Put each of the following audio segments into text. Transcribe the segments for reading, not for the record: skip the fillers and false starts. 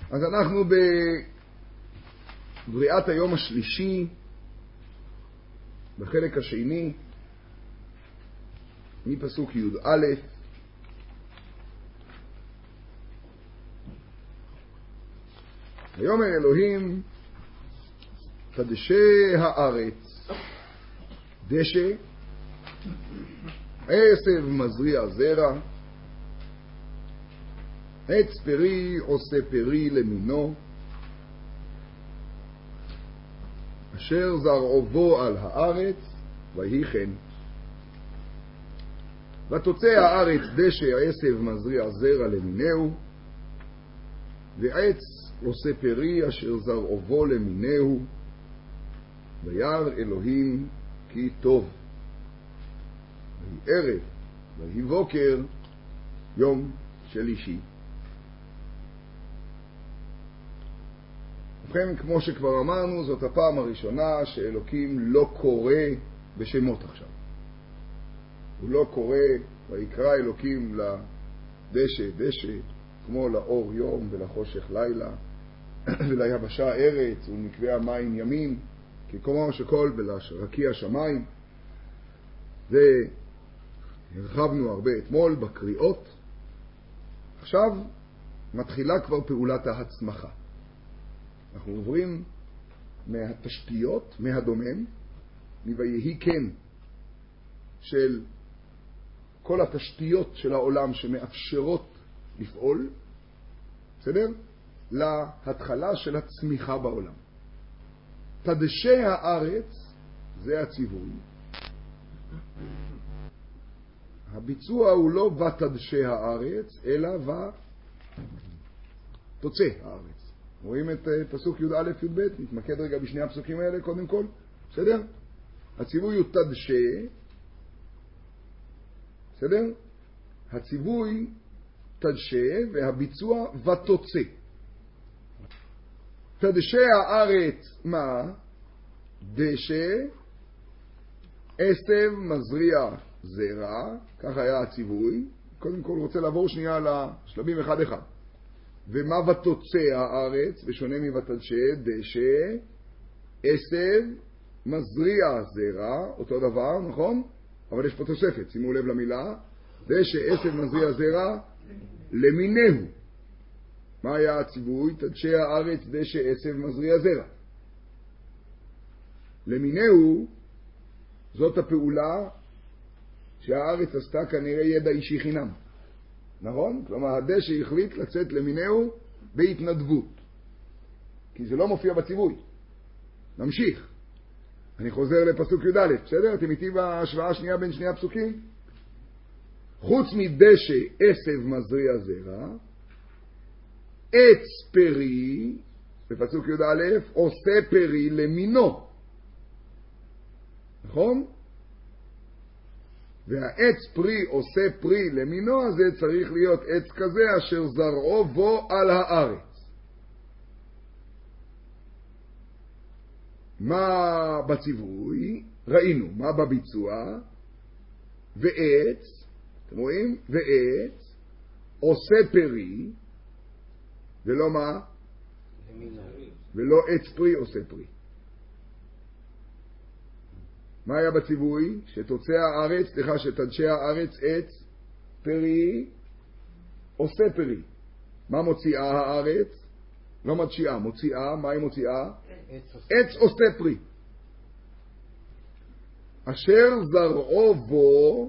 אז אנחנו בבריאת היום השלישי, בחלק השני, מפסוק י"א. ויאמר אלוהים, תדשא הארץ דשא, עשב מזריע זרע, עץ פרי עושה פרי למינו, אשר זרעו בו על הארץ, ויהי כן. ותוצא הארץ דשא עשב מזריע זרע למינהו, ועץ עושה פרי אשר זרעו בו למינהו, וירא אלוהים כי טוב. ויהי ערב ויהי בוקר יום שלישי. ובכן, כמו שכבר אמרנו, זאת הפעם הראשונה שאלוקים לא קורא בשמות עכשיו. הוא לא קורא, ויקרא אלוקים לדשא דשא, כמו לאור יום ולחושך לילה, וליבשה ארץ ולמקווה המים ימים, כקומו שכל ולרקיע שמיים. והרחבנו הרבה אתמול בקריאות. עכשיו מתחילה כבר פעולת ההצמחה. אנחנו עוברים מהתשתיות, מהדומם, מ"ויהי כן", של כל התשתיות של העולם שמאפשרות לפעול, בסדר? להתחלה של הצמיחה בעולם. תדשא הארץ, זה הציווי. הביצוע הוא לא ותדשא הארץ, אלא ותוצא הארץ. רואים את פסוק י"א י"ב, נתמקד רגע בשני הפסוקים האלה קודם כל, בסדר? הציווי הוא תדשא, בסדר? הציווי תדשא והביצוע ותוצא. תדשא הארץ מה? דשא, עשב מזריע זרע, כך היה הציווי. קודם כל רוצה לעבור שנייה לשלבים אחד אחד. ומה ותוצא הארץ, בשונה מבתדשא, דשא, עשב מזריע זרע, אותו דבר, נכון? אבל יש פה תוספת, שימו לב למילה, דשא עשב מזריע זרע למינהו. מה היה הציווי? תדשא הארץ דשא עשב מזריע זרע. למינהו, זאת הפעולה שהארץ עשתה כנראה ידע אישי חינם. נכון? כלומר, הדשא החליט לצאת למינהו בהתנדבות. כי זה לא מופיע בציווי. נמשיך. אני חוזר לפסוק י"א, בסדר? אתם איתי בהשוואה השנייה בין שני הפסוקים? חוץ מדשא עשב מזריע זרע, עץ פרי, בפסוק י"א, עושה פרי למינו. נכון? והעץ פרי עושה פרי למינו הזה צריך להיות עץ כזה אשר זרעו בו על הארץ. מה בציווי? ראינו. מה בביצוע? ועץ, אתם רואים? ועץ עושה פרי, ולא מה? ולא עץ פרי עושה פרי. מה היה בציווי? שתוצא הארץ, שתדשא הארץ עץ פרי עושה פרי. מה מוציאה הארץ? לא מדשיעה, מוציאה. מה היא מוציאה? עץ עושה פרי. אשר זרעו בו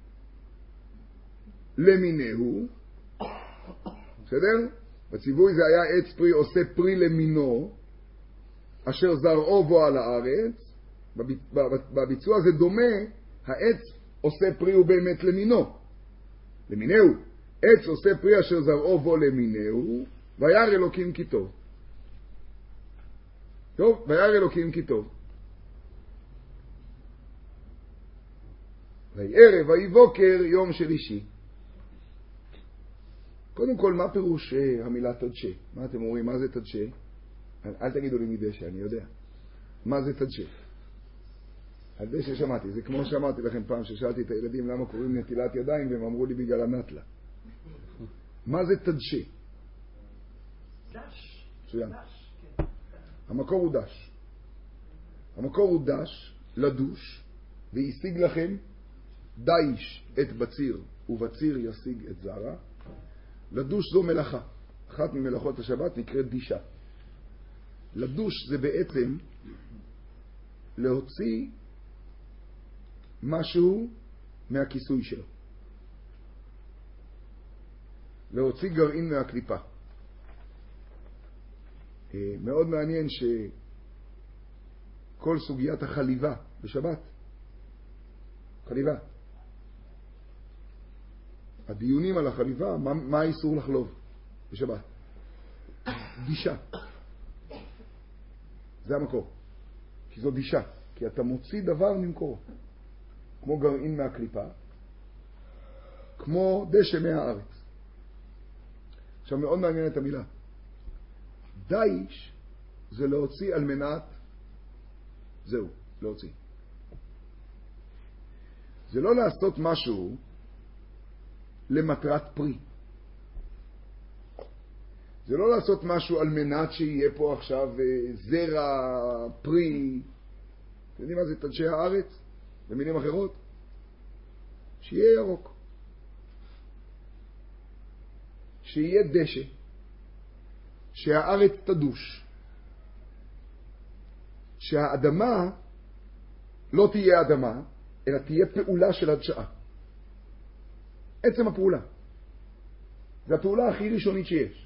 למינהו. בסדר? בציווי זה היה עץ פרי עושה פרי למינו, אשר זרעו בו על הארץ. בביצוע זה דומה, העץ עושה פרי הוא באמת למינו. למינהו. עץ עושה פרי אשר זרעו בו למינהו, וירא אלוקים כי טוב. טוב, וירא אלוקים כי טוב. ויהי ערב ויהי בוקר יום שלישי. קודם כל, מה פירוש המילה תדשא? מה אתם אומרים? מה זה תדשא? אל תגידו לי מדשא, אני יודע. מה זה תדשא? הדשא שמעתי, זה כמו שאמרתי לכם פעם ששאלתי את הילדים למה קוראים נטילת ידיים והם אמרו לי בגלל הנטלה. מה זה תדשא? דש. מצוין. המקור הוא דש. המקור הוא דש, לדוש, וישיג לכם דייש את בציר, ובציר ישיג את זרע. לדוש זו מלאכה. אחת ממלאכות השבת נקראת דישה. לדוש זה בעצם להוציא משהו מהכיסוי שלו. להוציא גרעין מהקליפה. מאוד מעניין שכל סוגיית החליבה בשבת, חליבה, הדיונים על החליבה, מה האיסור לחלוב בשבת? דישה. זה המקור. כי זו דישה. כי אתה מוציא דבר ממקורו. כמו גרעין מהקליפה, כמו דשא מהארץ. עכשיו מאוד מעניין את המילה. דייש זה להוציא על מנת, זהו, להוציא. זה לא לעשות משהו למטרת פרי. זה לא לעשות משהו על מנת שיהיה פה עכשיו זרע, פרי. אתם יודעים מה זה תדשי הארץ? במילים אחרות? שיהיה ירוק. שיהיה דשא. שהארץ תדוש. שהאדמה לא תהיה אדמה, אלא תהיה פעולה של הדשאה. עצם הפעולה. זו הפעולה הכי ראשונית שיש.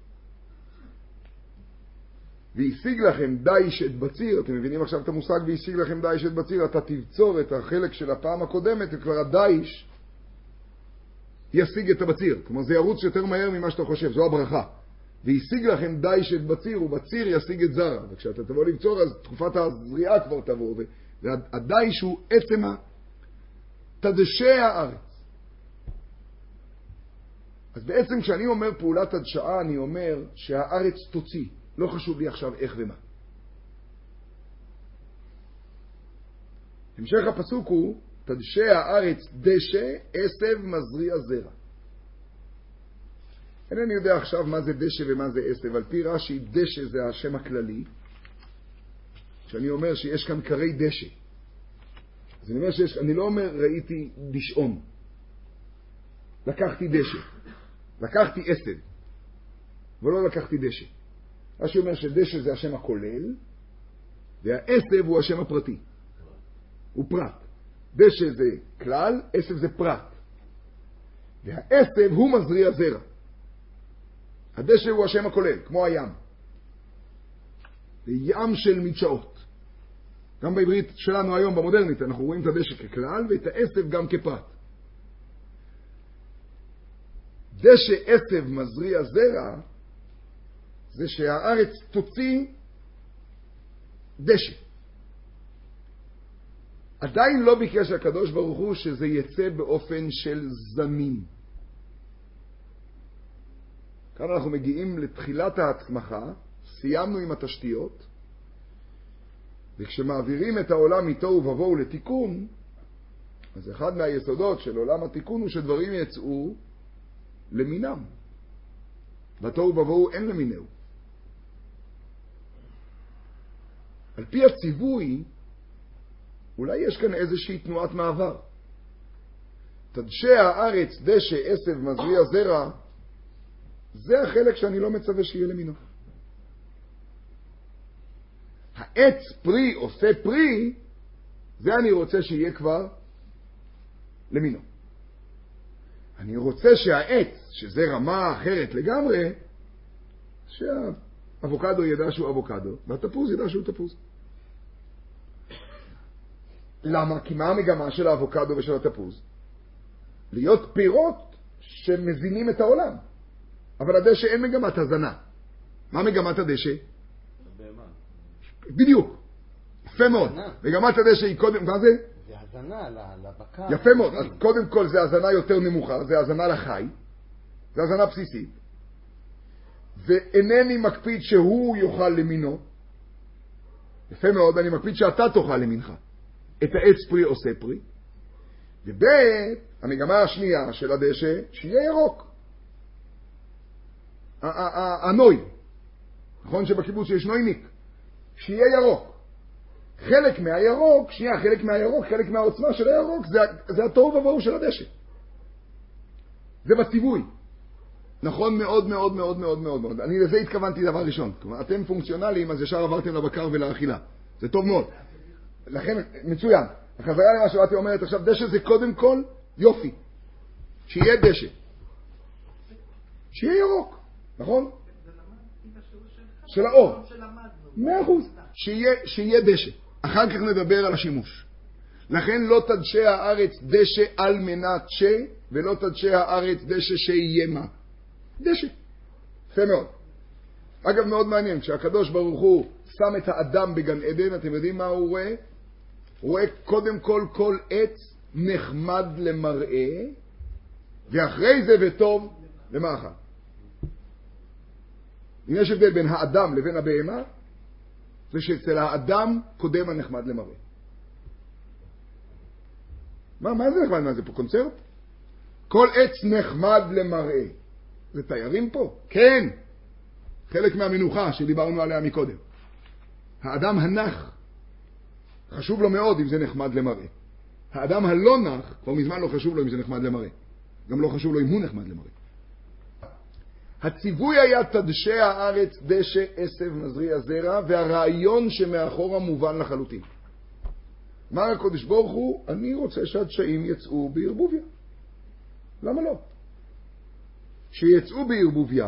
והשיג לכם דייש את בציר, אתם מבינים עכשיו את המושג והשיג לכם דייש את בציר, אתה תבצור את החלק של הפעם הקודמת, וכבר הדייש ישיג את הבציר. כלומר זה ירוץ יותר מהר ממה שאתה חושב, זו הברכה. והשיג לכם דייש את בציר, ובציר ישיג את זרע. וכשאתה תבוא לבצור, אז תקופת הזריעה כבר תבוא, והדייש הוא עצם תדשי הארץ. אז בעצם כשאני אומר פעולת הדשאה, אני אומר שהארץ תוציא. לא חשוב לי עכשיו איך ומה. המשך הפסוק הוא, תדשא הארץ דשא, עשב מזריע זרע. אינני יודע עכשיו מה זה דשא ומה זה עשב. על פי רש"י, דשא זה השם הכללי. כשאני אומר שיש כאן קרי דשא. אז אני אומר אני לא אומר ראיתי דשאון. לקחתי דשא. לקחתי עשב. ולא לקחתי דשא. רש"י אומר שדשא זה השם הכולל, והעשב הוא השם הפרטי. הוא פרט. דשא זה כלל, עשב זה פרט. והעשב הוא מזריע זרע. הדשא הוא השם הכולל, כמו הים. זה ים של מדשאות. גם בעברית שלנו היום, במודרנית, אנחנו רואים את הדשא ככלל, ואת העשב גם כפרט. דשא עשב מזריע זרע, זה שהארץ תוציא דשא. עדיין לא ביקש הקדוש ברוך הוא שזה יצא באופן של זמין. כאן אנחנו מגיעים לתחילת ההצמחה, סיימנו עם התשתיות, וכשמעבירים את העולם מתוהו ובוהו לתיקון, אז אחד מהיסודות של עולם התיקון הוא שדברים יצאו למינם. בתוהו ובוהו אין למינהו. על פי הציווי, אולי יש כאן איזושהי תנועת מעבר. תדשא הארץ דשא עשב מזריע זרע, זה החלק שאני לא מצווה שיהיה למינו. העץ פרי עושה פרי, זה אני רוצה שיהיה כבר למינו. אני רוצה שהעץ, שזה רמה אחרת לגמרי, שהאבוקדו ידע שהוא אבוקדו, והתפוז ידע שהוא תפוז. למה? כי מה המגמה של האבוקדו ושל התפוז? להיות פירות שמזינים את העולם. אבל הדשא אין מגמת הזנה. מה מגמת הדשא? בדיוק. יפה מאוד. מגמת הדשא היא קודם, מה זה? זה הזנה לבקר. יפה מאוד. אז קודם כל זה הזנה יותר נמוכה, זה הזנה לחי. זה הזנה בסיסית. ואינני מקפיד שהוא יאכל למינו. יפה מאוד, אני מקפיד שאתה תאכל למינך. את העץ פרי עושה פרי. וב' המגמה השנייה של הדשא, שיהיה ירוק. הנוי. נכון שבקיבוץ יש נויניק, שיהיה ירוק. חלק מהירוק, חלק מהעוצמה של הירוק, זה התוהו ובוהו של הדשא. זה בציווי. נכון מאוד מאוד מאוד מאוד מאוד מאוד. אני לזה התכוונתי דבר ראשון. כלומר, אתם פונקציונליים, אז ישר עברתם לבקר ולאכילה. זה טוב מאוד. לכן, מצוין. החזרה למה שבאתי אומרת, עכשיו דשא זה קודם כל יופי. שיהיה דשא. שיהיה ירוק. נכון? של האור. 100%. שיהיה דשא. אחר כך נדבר על השימוש. לכן לא תדשא הארץ דשא על מנת ש, ולא תדשא הארץ דשא שיהיה מה. דשא. יפה מאוד. אגב, מאוד מעניין, כשהקדוש ברוך הוא שם את האדם בגן עדן, אתם יודעים מה הוא רואה? הוא רואה קודם כל עץ נחמד למראה, ואחרי זה וטוב למאכל. אם יש הבדל בין האדם לבין הבהמה, זה שאצל האדם קודם הנחמד למראה. מה זה נחמד? מה זה פה קונצרט? כל עץ נחמד למראה. זה תיירים פה? כן. חלק מהמנוחה שדיברנו עליה מקודם. האדם הנח, חשוב לו מאוד אם זה נחמד למראה. האדם הלא נח, כבר מזמן לא חשוב לו אם זה נחמד למראה. גם לא חשוב לו אם הוא נחמד למראה. הציווי היה תדשא הארץ דשא עשב מזריע זרע, והרעיון שמאחורה מובן לחלוטין. אמר הקדוש ברוך הוא, אני רוצה שהדשאים יצאו בערבוביה. למה לא? שיצאו בערבוביה,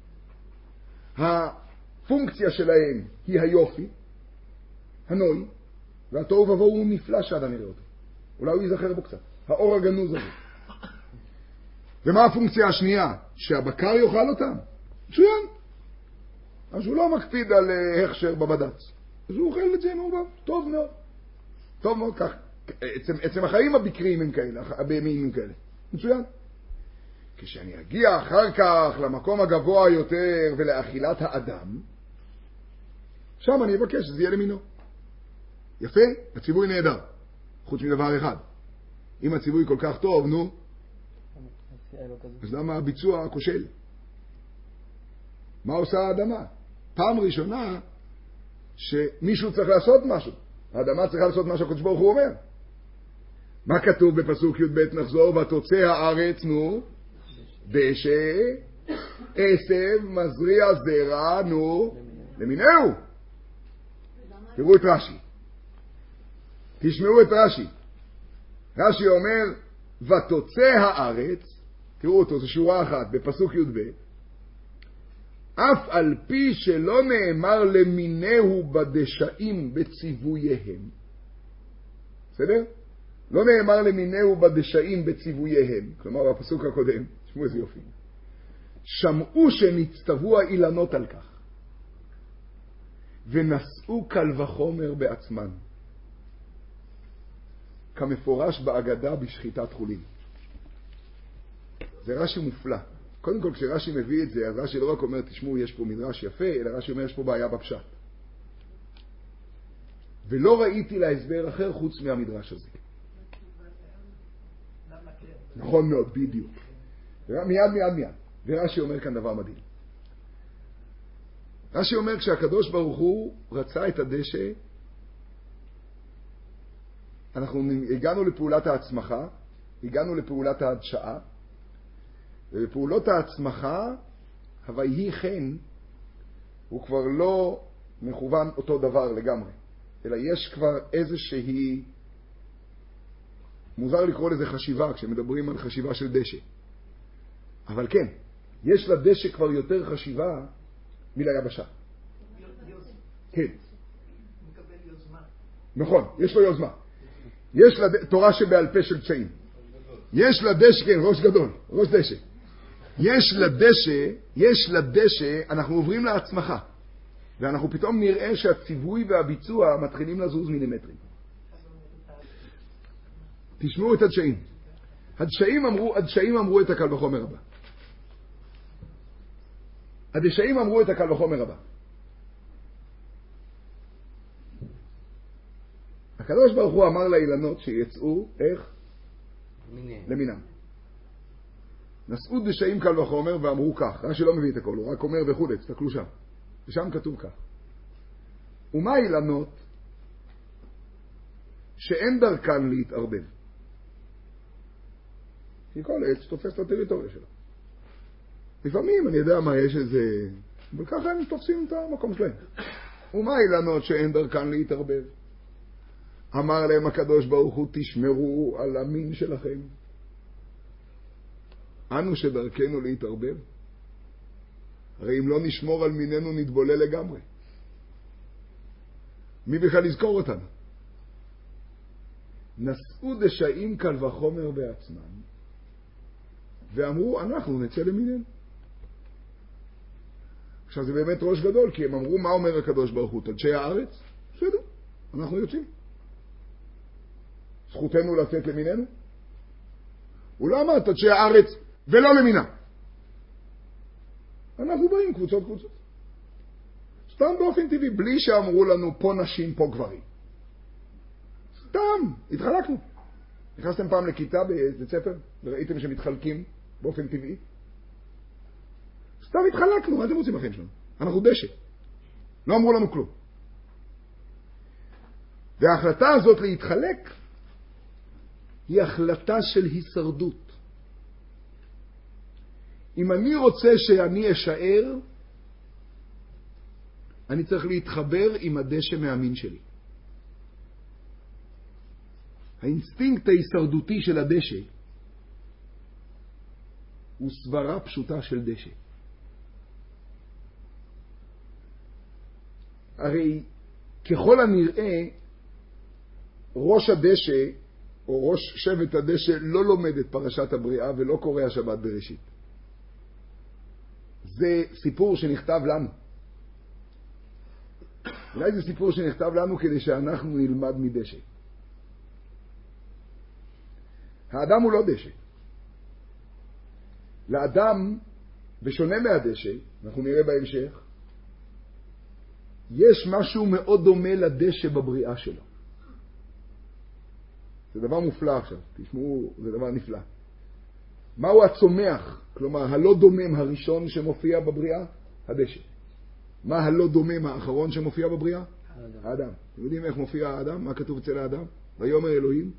הפונקציה שלהם היא היופי, הנוי, והתוהו ובוהו הוא נפלא שאדם יראה אותו. אולי הוא ייזכר בו קצת. האור הגנוז הזה. ומה הפונקציה השנייה? שהבקר יאכל אותם. מצוין. אז הוא לא מקפיד על הכשר בבד"ץ. אז הוא אוכל את זה מעובד. טוב מאוד. טוב מאוד כך. עצם החיים הבקריים הם כאלה, הבהמיים הם כאלה. מצוין. כשאני אגיע אחר כך למקום הגבוה יותר ולאכילת האדם, שם אני אבקש שזה יהיה למינו. יפה? הציווי נהדר. חוץ מדבר אחד. אם הציווי כל כך טוב, נו, אז למה הביצוע כושל? מה עושה האדמה? פעם ראשונה שמישהו צריך לעשות משהו. האדמה צריכה לעשות מה שהקדוש ברוך הוא אומר. מה כתוב בפסוק י"ב נחזור? ותוצא הארץ, נו, דשא, עשב, מזריע זרע, נו, למינהו. תראו את רש"י. תשמעו את רש"י. רש"י אומר, ותוצא הארץ, תראו אותו, זו שורה אחת, בפסוק י"ב, אף על פי שלא נאמר למינהו בדשאים בציווייהם. בסדר? לא נאמר למינהו בדשאים בציווייהם. כלומר, בפסוק הקודם, תשמעו איזה יופי. שמעו שנצטוו האילנות על כך, ונשאו קל וחומר בעצמן. כמפורש באגדה בשחיטת חולין. זה רש"י מופלא. קודם כל, כשרש"י מביא את זה, אז רש"י לא רק אומר, תשמעו, יש פה מדרש יפה, אלא רש"י אומר, יש פה בעיה בפשט. ולא ראיתי להסבר אחר חוץ מהמדרש הזה. נכון מאוד, בדיוק. מיד. ורש"י אומר כאן דבר מדהים. רש"י אומר, כשהקדוש ברוך הוא רצה את הדשא, אנחנו הגענו לפעולת ההצמחה, הגענו לפעולת ההדשאה, ובפעולות ההצמחה, הויהי חן, הוא כבר לא מכוון אותו דבר לגמרי, אלא יש כבר איזושהי, מוזר לקרוא לזה חשיבה, כשמדברים על חשיבה של דשא. אבל כן, יש לדשא כבר יותר חשיבה מליבשה. כן. מקבל יוזמה. נכון, יש לו יוזמה. יש תורה שבעל פה של דשאים. יש לדשא, כן, ראש גדול, ראש דשא. יש לדשא, אנחנו עוברים להצמחה. ואנחנו פתאום נראה שהציווי והביצוע מתחילים לזוז מילימטרים. תשמעו את הדשאים. הדשאים אמרו את הקל וחומר הבא. הדשאים אמרו את הקל וחומר הבא. הקדוש ברוך הוא אמר לאילנות שיצאו, איך? למינם. נשאו דשאים קל וחומר ואמרו כך. רש"י לא מביא את הכל, הוא רק אומר וכו', תסתכלו שם. ושם כתוב כך. ומה אילנות שאין דרכן להתערבב? כי כל עץ תופס את הטריטוריה שלה. לפעמים אני יודע מה יש איזה... אבל ככה הם תופסים את המקום שלהם. ומה אילנות שאין דרכן להתערבב? אמר להם הקדוש ברוך הוא, תשמרו על המין שלכם. אנו שדרכנו להתערבב. הרי אם לא נשמור על מיננו נתבולל לגמרי. מי בכלל יזכור אותנו? נשאו דשאים קל וחומר בעצמם, ואמרו, אנחנו נצא למיננו. עכשיו זה באמת ראש גדול, כי הם אמרו, מה אומר הקדוש ברוך הוא? תדשי הארץ? בסדר, אנחנו יוצאים. זכותנו לצאת למיננו? הוא לא אמר, תדשי הארץ ולא למינה. אנחנו באים קבוצות. סתם באופן טבעי, בלי שאמרו לנו, פה נשים, פה גברים. סתם, התחלקנו. נכנסתם פעם לכיתה בבית ספר, וראיתם שמתחלקים באופן טבעי? סתם התחלקנו, מה אתם רוצים לכם שלנו? אנחנו דשא. לא אמרו לנו כלום. וההחלטה הזאת להתחלק היא החלטה של הישרדות. אם אני רוצה שאני אשאר, אני צריך להתחבר עם הדשא מהמין שלי. האינסטינקט ההישרדותי של הדשא הוא סברה פשוטה של דשא. הרי ככל הנראה ראש הדשא או ראש שבט הדשא לא לומד את פרשת הבריאה ולא קורא השבת בראשית. זה סיפור שנכתב לנו. אולי זה סיפור שנכתב לנו כדי שאנחנו נלמד מדשא. האדם הוא לא דשא. לאדם, בשונה מהדשא, אנחנו נראה בהמשך, יש משהו מאוד דומה לדשא בבריאה שלו. זה דבר מופלא עכשיו, תשמעו, זה דבר נפלא. מהו הצומח, כלומר הלא דומם הראשון שמופיע בבריאה? הדשא. מה הלא דומם האחרון שמופיע בבריאה? האדם. אתם יודעים איך מופיע האדם? מה כתוב אצל האדם? ויאמר אלוהים,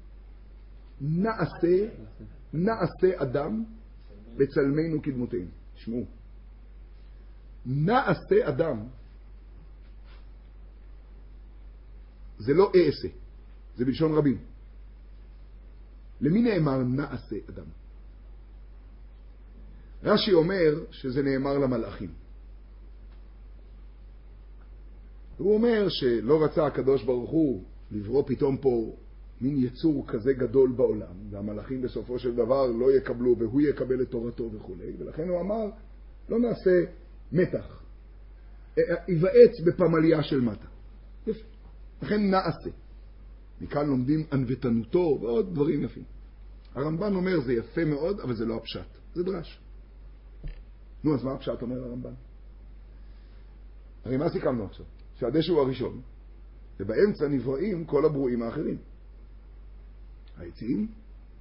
נעשה אדם בצלמנו כדמותנו. תשמעו, נעשה אדם זה לא אעשה, זה בלשון רבים. למי נאמר נעשה אדם? רש"י אומר שזה נאמר למלאכים. הוא אומר שלא רצה הקדוש ברוך הוא לברוא פתאום פה מין יצור כזה גדול בעולם, והמלאכים בסופו של דבר לא יקבלו והוא יקבל את תורתו וכו'. ולכן הוא אמר, לא נעשה מתח, ייוועץ בפמליה של מטה. יפה. לכן נעשה. מכאן לומדים ענוותנותו ועוד דברים יפים. הרמב"ן אומר זה יפה מאוד, אבל זה לא הפשט, זה דרש. נו, אז מה הפשט אומר הרמב"ן? הרי מה סיכמנו עכשיו? שהדשא הוא הראשון, ובאמצע נבראים כל הברואים האחרים. העצים,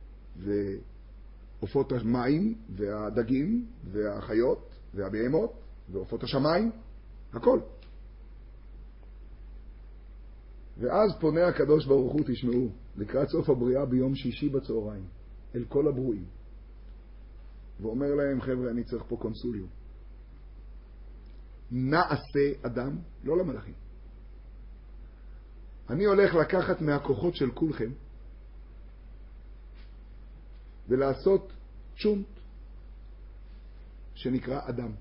ועופות המים, והדגים, והחיות, והבהמות, ועופות השמיים, הכל. ואז פונה הקדוש ברוך הוא, תשמעו, לקראת סוף הבריאה ביום שישי בצהריים, אל כל הברואים. ואומר להם, חבר'ה, אני צריך פה קונסוליום. נעשה אדם, לא למלאכים. אני הולך לקחת מהכוחות של כולכם, ולעשות צ'ונט, שנקרא אדם.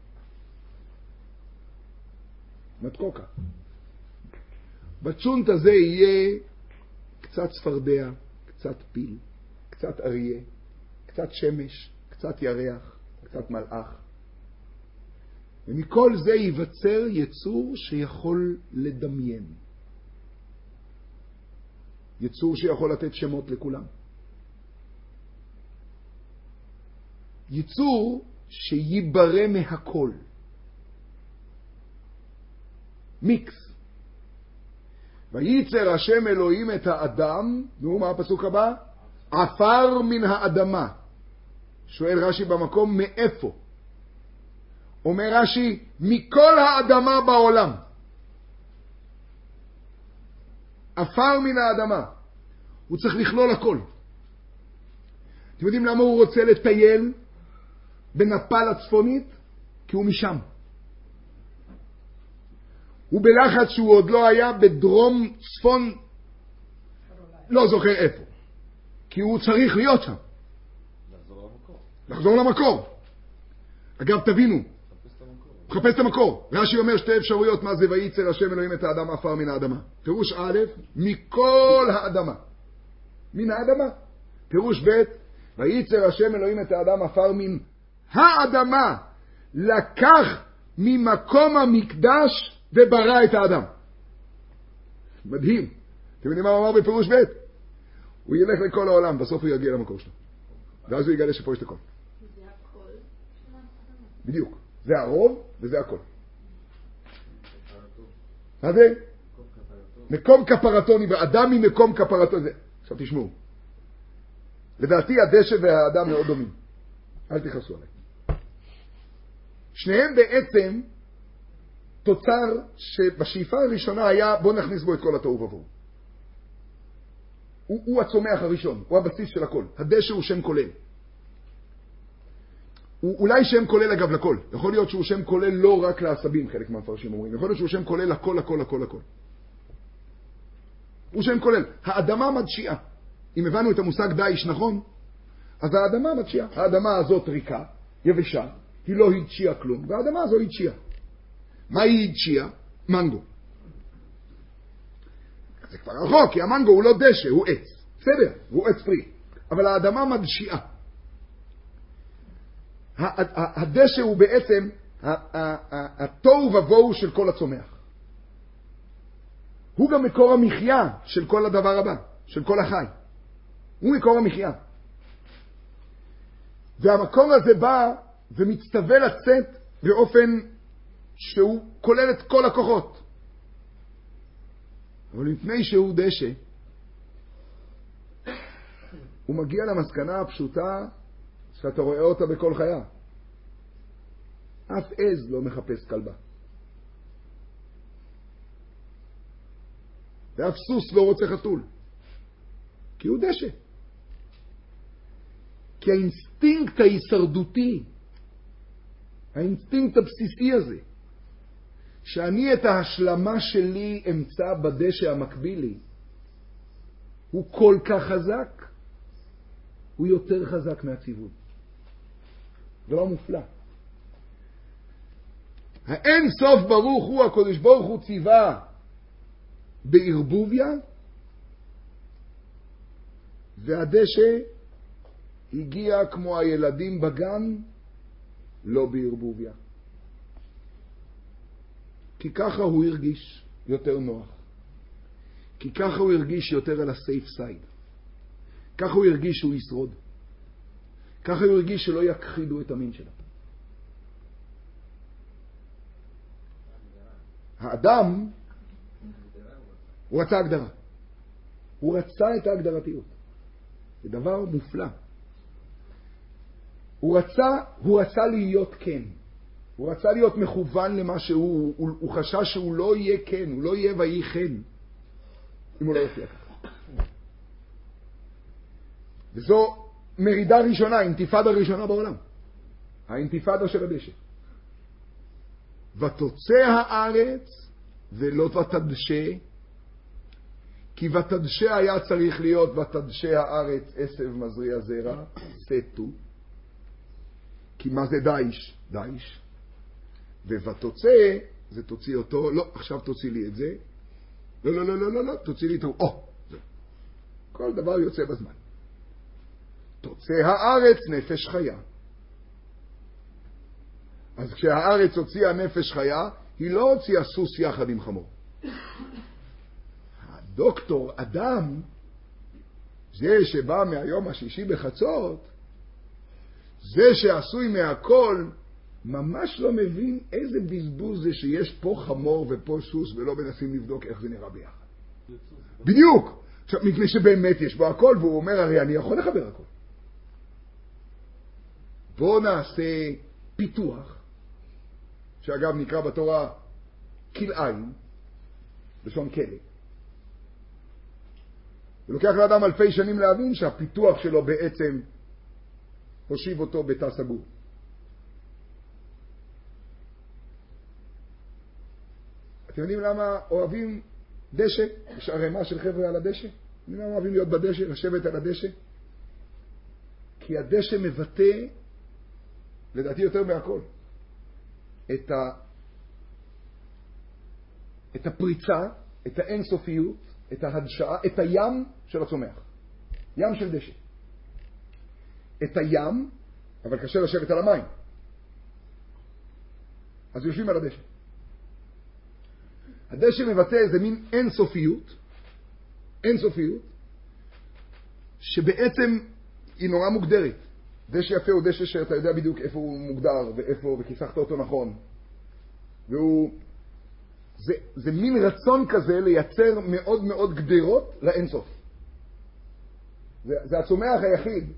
מתקוקה. בצ'ונט הזה יהיה קצת צפרדע, קצת פיל, קצת אריה, קצת שמש, קצת ירח, קצת מלאך. ומכל זה ייווצר יצור שיכול לדמיין. יצור שיכול לתת שמות לכולם. יצור שיברא מהכל. מיקס. וייצר השם אלוהים את האדם, נו, מה הפסוק הבא? עפר מן האדמה. שואל רש"י במקום, מאיפה? אומר רש"י, מכל האדמה בעולם. עפר מן האדמה. הוא צריך לכלול הכל. אתם יודעים למה הוא רוצה לטייל בנפאל הצפונית? כי הוא משם. הוא בלחץ שהוא עוד לא היה בדרום צפון, לא זוכר איפה. כי הוא צריך להיות שם. לחזור למקור. אגב, תבינו. מחפש את המקור. רש"י אומר שתי אפשרויות מה זה וייצר השם אלוהים את האדם עפר מן האדמה. פירוש א', מכל האדמה. מן האדמה. פירוש ב', וייצר השם אלוהים את האדם עפר מן האדמה. לקח ממקום המקדש וברא את האדם. מדהים. אתם יודעים מה הוא אמר בפירוש ב'? הוא ילך לכל העולם, בסוף הוא יגיע למקור שלו. ואז הוא יגלה שפה יש את הכל. זה הכל של האדמה. בדיוק. זה הרוב וזה הכל. מה זה? מקום כפרתו נברא. אדם ממקום כפרתו. זה. עכשיו תשמעו. לדעתי הדשא והאדם מאוד דומים. אל תכעסו עליי. שניהם בעצם תוצר שבשאיפה הראשונה היה בוא נכניס בו את כל התוהו ובוהו. הוא הצומח הראשון, הוא הבסיס של הכל. הדשא הוא שם כולל. הוא אולי שם כולל אגב לכל. יכול להיות שהוא שם כולל לא רק לעשבים, חלק מהמפרשים אומרים. יכול להיות שהוא שם כולל הכל, הכל, הכל, הכל. הוא שם כולל. האדמה מדשיעה. אם הבנו את המושג דייש נכון, אז האדמה מדשיעה. האדמה הזאת ריקה, יבשה, היא לא הדשיעה כלום, והאדמה הזו הדשיעה. מה היא הדשיעה? מנגו. זה כבר רחוק, כי המנגו הוא לא דשא, הוא עץ. בסדר, הוא עץ פרי. אבל האדמה מדשיעה. הדשא הוא בעצם התוהו ובוהו של כל הצומח. הוא גם מקור המחיה של כל הדבר הבא, של כל החי. הוא מקור המחיה. והמקור הזה בא ומצטווה לצאת באופן שהוא כולל את כל הכוחות. אבל לפני שהוא דשא, הוא מגיע למסקנה הפשוטה שאתה רואה אותה בכל חיה. אף עז לא מחפש כלבה. ואף סוס לא רוצה חתול. כי הוא דשא. כי האינסטינקט ההישרדותי, האינסטינקט הבסיסי הזה, שאני את ההשלמה שלי אמצא בדשא המקביל לי, הוא כל כך חזק, הוא יותר חזק מהציווי. זה לא מופלא. האין סוף ברוך הוא, הקדוש ברוך הוא ציווה בערבוביה, והדשא הגיע כמו הילדים בגן, לא בערבוביה. כי ככה הוא הרגיש יותר נוח. כי ככה הוא הרגיש יותר על הסייף סייד. ככה הוא הרגיש שהוא ישרוד. ככה הוא הרגיש שלא יכחידו את המין שלו. האדם, הוא רצה הגדרה. הוא רצה את ההגדרתיות. זה דבר מופלא. הוא רצה להיות כן. הוא רצה להיות מכוון למה שהוא. הוא חשש שהוא לא יהיה כן. הוא לא יהיה ויהי כן. אם הוא לא יופיע ככה. וזו מרידה ראשונה, אינתיפאדה ראשונה בעולם. האינתיפאדה של הדשא. ותוצא הארץ ולא ותדשא, כי ותדשא היה צריך להיות ותדשא הארץ עשב מזריע זרע, סטו. כי מה זה דייש? דייש. ותוצא, זה תוציא אותו, לא, עכשיו תוציא לי את זה. לא, לא, לא, לא, לא, לא, תוציא לי את זה. זה. כל דבר יוצא בזמן. תוצא הארץ נפש חיה. אז כשהארץ הוציאה נפש חיה, היא לא הוציאה סוס יחד עם חמור. הדוקטור אדם, זה שבא מהיום השישי בחצות, זה שעשוי מהכל, ממש לא מבין איזה בזבוז זה שיש פה חמור ופה סוס, ולא מנסים לבדוק איך זה נראה ביחד. בדיוק. עכשיו, מפני שבאמת יש בו הכל, והוא אומר, הרי אני יכול לחבר הכל. בוא נעשה פיתוח שאגב נקרא בתורה כלאיים, לשון כלא. ולוקח לאדם אלפי שנים להבין שהפיתוח שלו בעצם הושיב אותו בתא סגור. אתם יודעים למה אוהבים דשא? יש ערימה של חבר'ה על הדשא. אתם יודעים למה אוהבים להיות בדשא, לשבת על הדשא? כי הדשא מבטא, לדעתי יותר מהכל, את הפריצה, את האינסופיות, את ההדשאה, את הים של הצומח. ים של דשא. את הים, אבל קשה לשבת על המים. אז יושבים על הדשא. הדשא מבטא איזה מין אינסופיות, שבעצם היא נורא מוגדרת. דשא יפה הוא דשא שאתה יודע בדיוק איפה הוא מוגדר ואיפה, וכיסחת אותו נכון. זה מין רצון כזה לייצר מאוד מאוד גדרות לאינסוף. זה הצומח היחיד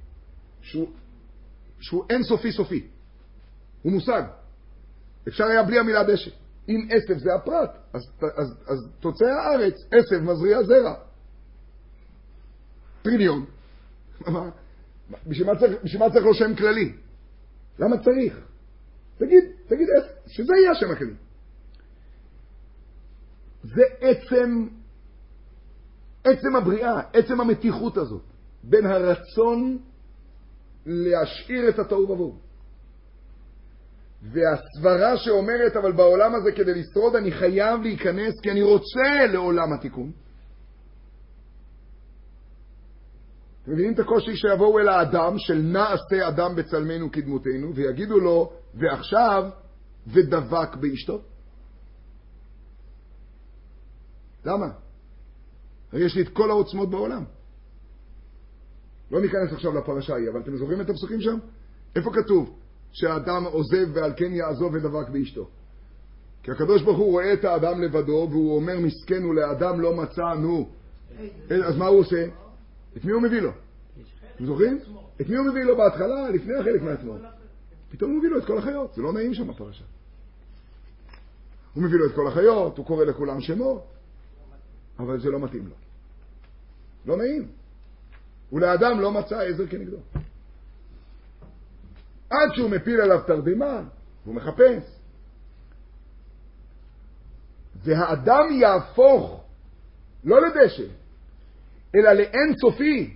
שהוא אינסופי סופי. הוא מושג. אפשר היה בלי המילה דשא. אם עשב זה הפרט, אז תוצא הארץ, עשב מזריע זרע. טריליון. בשביל מה צריך לו שם כללי? למה צריך? תגיד עשב, שזה יהיה השם הכללי. זה עצם הבריאה, עצם המתיחות הזאת, בין הרצון להשאיר את התוהו ובוהו. והסברה שאומרת, אבל בעולם הזה כדי לשרוד אני חייב להיכנס, כי אני רוצה לעולם התיקון. אתם מבינים את הקושי שיבואו אל האדם של נעשה אדם בצלמנו כדמותנו, ויגידו לו, ועכשיו, ודבק באשתו? למה? הרי יש לי את כל העוצמות בעולם. לא ניכנס עכשיו לפרשה ההיא, אבל אתם זוכרים את הפסוקים שם? איפה כתוב? שהאדם עוזב ועל כן יעזוב ודבק באשתו. כי הקדוש ברוך הוא רואה את האדם לבדו, והוא אומר מסכן הוא לאדם לא מצאנו. אז מה הוא עושה? את מי הוא מביא לו? אתם זוכרים? את מי הוא מביא לו בהתחלה, לפני החלק מעצמו? פתאום הוא מביא לו את כל החיות. זה לא נעים שם הפרשה. הוא מביא לו את כל החיות, הוא קורא לכולם שמות, אבל זה לא מתאים לו. לא נעים. ולאדם לא מצא עזר כנגדו. עד שהוא מפיל עליו תרדמה, הוא מחפש. והאדם יהפוך לא לדשא, אלא לאין סופי.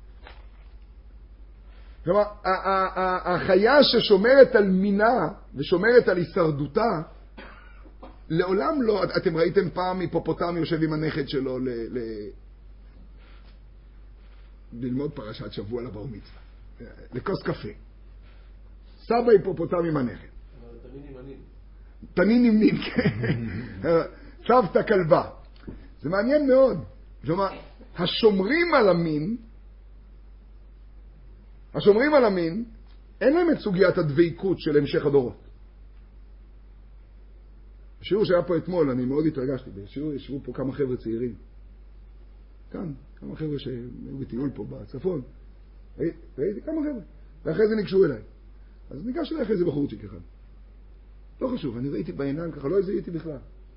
כלומר, החיה ששומרת על מינה ושומרת על הישרדותה, לעולם לא, אתם ראיתם פעם היפופוטם יושב עם הנכד שלו ללמוד פרשת שבוע לבר מצווה, לכוס קפה. סבא היפופוטם עם הנכד. תנין עם נין, כן. סבתא כלבה. זה מעניין מאוד. כלומר, השומרים על המין, אין להם את סוגיית הדביקות של המשך הדורות. בשיעור שהיה פה אתמול, אני מאוד התרגשתי. בשיעור ישבו פה כמה חבר'ה צעירים. כאן, כמה חבר'ה שהיו בטיול פה בצפון. ראיתי כמה חבר'ה. ואחרי זה ניגשו אליי. אז ניגש אליי אחרי זה בחורצ'יק אחד. לא חשוב, אני ראיתי בעיניים ככה, לא הזיהיתי בכלל.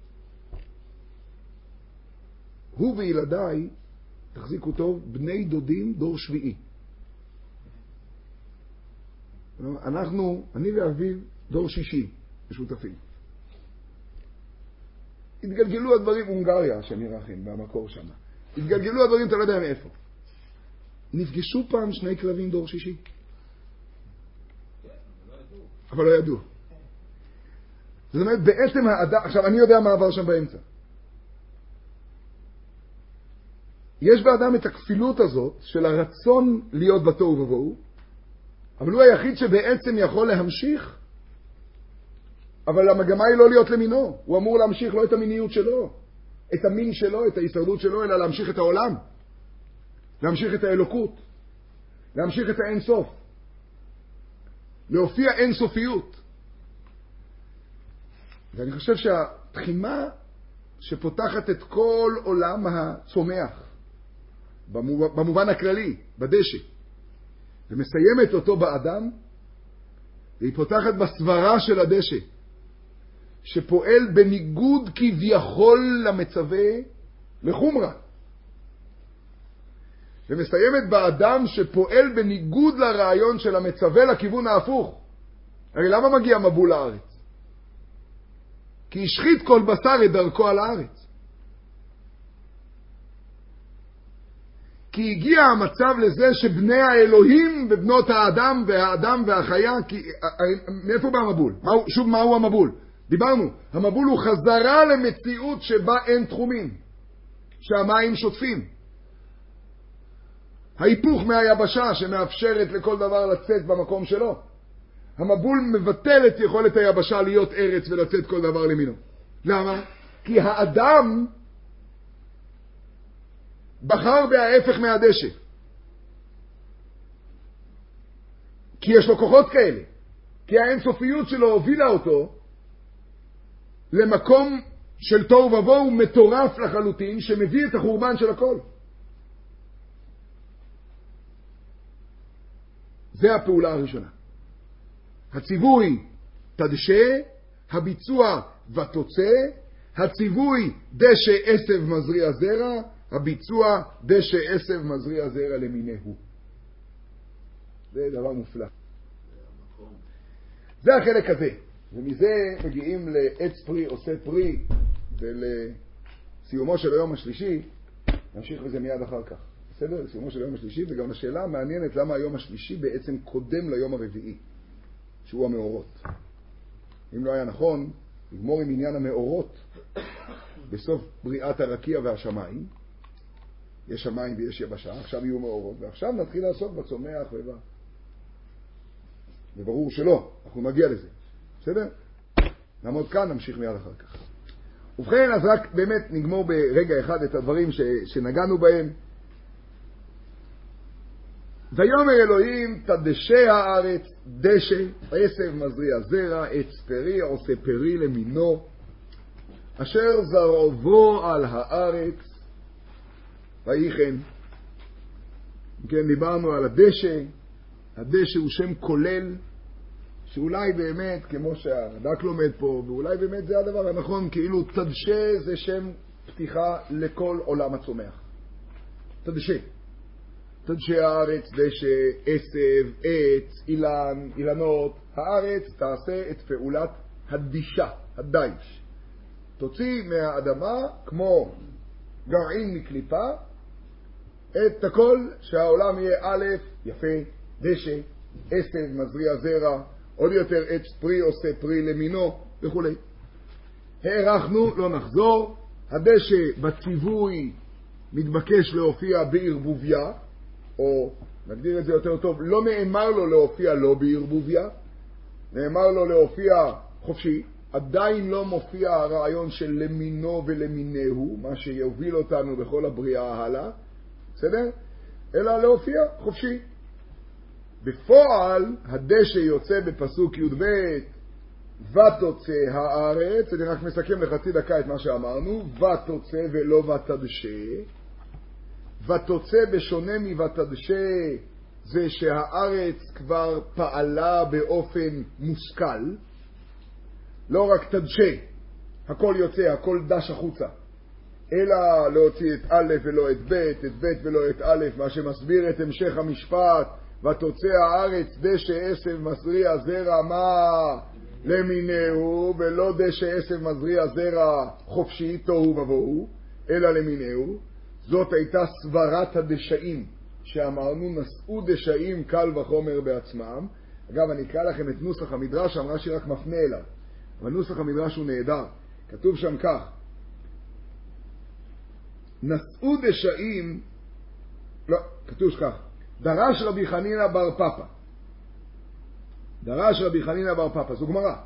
הוא וילדיי, תחזיקו טוב, בני דודים דור שביעי. אני ואביו דור שישי, משותפים. התגלגלו הדברים, הונגריה, שאני רחם, במקור שם. התגלגלו הדברים, אתה לא יודע מאיפה. נפגשו פעם שני כלבים דור שישי. אבל לא ידעו. זאת אומרת, בעצם האדם, עכשיו אני יודע מה עבר שם באמצע. יש באדם את הכפילות הזאת של הרצון להיות בתוהו ובוהו, אבל הוא היחיד שבעצם יכול להמשיך, אבל המגמה היא לא להיות למינו. הוא אמור להמשיך לא את המיניות שלו, את המין שלו, את ההישרדות שלו, אלא להמשיך את העולם. להמשיך את האלוקות. להמשיך את האינסוף. להופיע אינסופיות. ואני חושב שהתחימה שפותחת את כל עולם הצומח, במובן הכללי, בדשא, ומסיימת אותו באדם, והיא פותחת בסברה של הדשא, שפועל בניגוד כביכול למצווה לחומרה. ומסיימת באדם שפועל בניגוד לרעיון של המצווה לכיוון ההפוך. הרי למה מגיע מבול לארץ? כי השחית כל בשר את דרכו על הארץ. כי הגיע המצב לזה שבני האלוהים ובנות האדם והחיה, מאיפה בא המבול? שוב, מהו המבול? דיברנו, המבול הוא חזרה למציאות שבה אין תחומים, שהמים שוטפים. ההיפוך מהיבשה שמאפשרת לכל דבר לצאת במקום שלו. המבול מבטל את יכולת היבשה להיות ארץ ולצאת כל דבר למינו. למה? כי האדם בחר בההפך מהדשא. כי יש לו כוחות כאלה. כי האינסופיות שלו הובילה אותו למקום של תוהו ובוהו מטורף לחלוטין שמביא את החורבן של הכל. זה הפעולה הראשונה. הציווי תדשה, הביצוע ותוצא, הציווי דשא עשב מזריע זרע, הביצוע דשא עשב מזריע זרע למינהו. זה דבר מופלא. זה החלק הזה. ומזה מגיעים לעץ פרי עושה פרי, ולסיומו של היום השלישי, נמשיך בזה מיד אחר כך. בסדר? לסיומו של היום השלישי, וגם השאלה המעניינת למה היום השלישי בעצם קודם ליום הרביעי, שהוא המאורות. אם לא היה נכון, נגמור עם עניין המאורות בסוף בריאת הרקיע והשמיים. יש שמיים ויש יבשה, עכשיו יהיו מאורות, ועכשיו נתחיל לעסוק בצומח וברור שלא, אנחנו נגיע לזה. בסדר? נעמוד כאן, נמשיך מיד אחר כך. ובכן, אז רק באמת נגמור ברגע אחד את הדברים שנגענו בהם. ויאמר אלוהים תדשא הארץ דשא עשב מזריע זרע עץ פרי עושה פרי למינו אשר זרעו על הארץ ויחן. כן, דיברנו על הדשא. הדשא הוא שם כולל שאולי באמת כמו שהדק לומד פה ואולי באמת זה הדבר הנכון, כאילו תדשא זה שם פתיחה לכל עולם הצומח. תדשא תדשא הארץ, דשא, עשב, עץ, אילן, אילנות. הארץ תעשה את פעולת הדישה, הדייש. תוציא מהאדמה כמו גרעין מקליפה את הכל שהעולם יהיה א', יפה, דשא, עשב, מזריע זרע, עוד יותר עץ פרי עושה פרי למינו וכו'. הערכנו, לא נחזור. הדשא בציווי מתבקש להופיע בערבוביה, או נגדיר את זה יותר טוב, לא נאמר לו להופיע לא בערבוביה, נאמר לו להופיע חופשי. עדיין לא מופיע הרעיון של למינו ולמינהו, מה שיוביל אותנו בכל הבריאה הלאה, בסדר? אלא להופיע חופשי. בפועל הדשא יוצא בפסוק י"ב ותוצא הארץ. אני רק מסכם לחצי דקה את מה שאמרנו. ותוצא ולא ותדשא. ותוצא בשונה מוותדשא זה שהארץ כבר פעלה באופן מושכל. לא רק תדשא, הכל יוצא, הכל דש החוצה, אלא להוציא את א' ולא את ב', את ב' ולא את א', מה שמסביר את המשך המשפט. ותוצא הארץ דשא עשב מזריע זרע מה למינהו, ולא דשא עשב מזריע זרע חופשי תוהו ובוהו, אלא למינהו. זאת הייתה סברת הדשאים שאמרנו, נשאו דשאים קל וחומר בעצמם. אגב, אני אקרא לכם את נוסח המדרש, אמרה שרק מפנה אליו, אבל נוסח המדרש הוא נהדר. כתוב שם כך: נשאו דשאים, לא, כתוב כך: דרש רבי חנינא בר פפא, דרש רבי חנינא בר פפא, זו גמרא,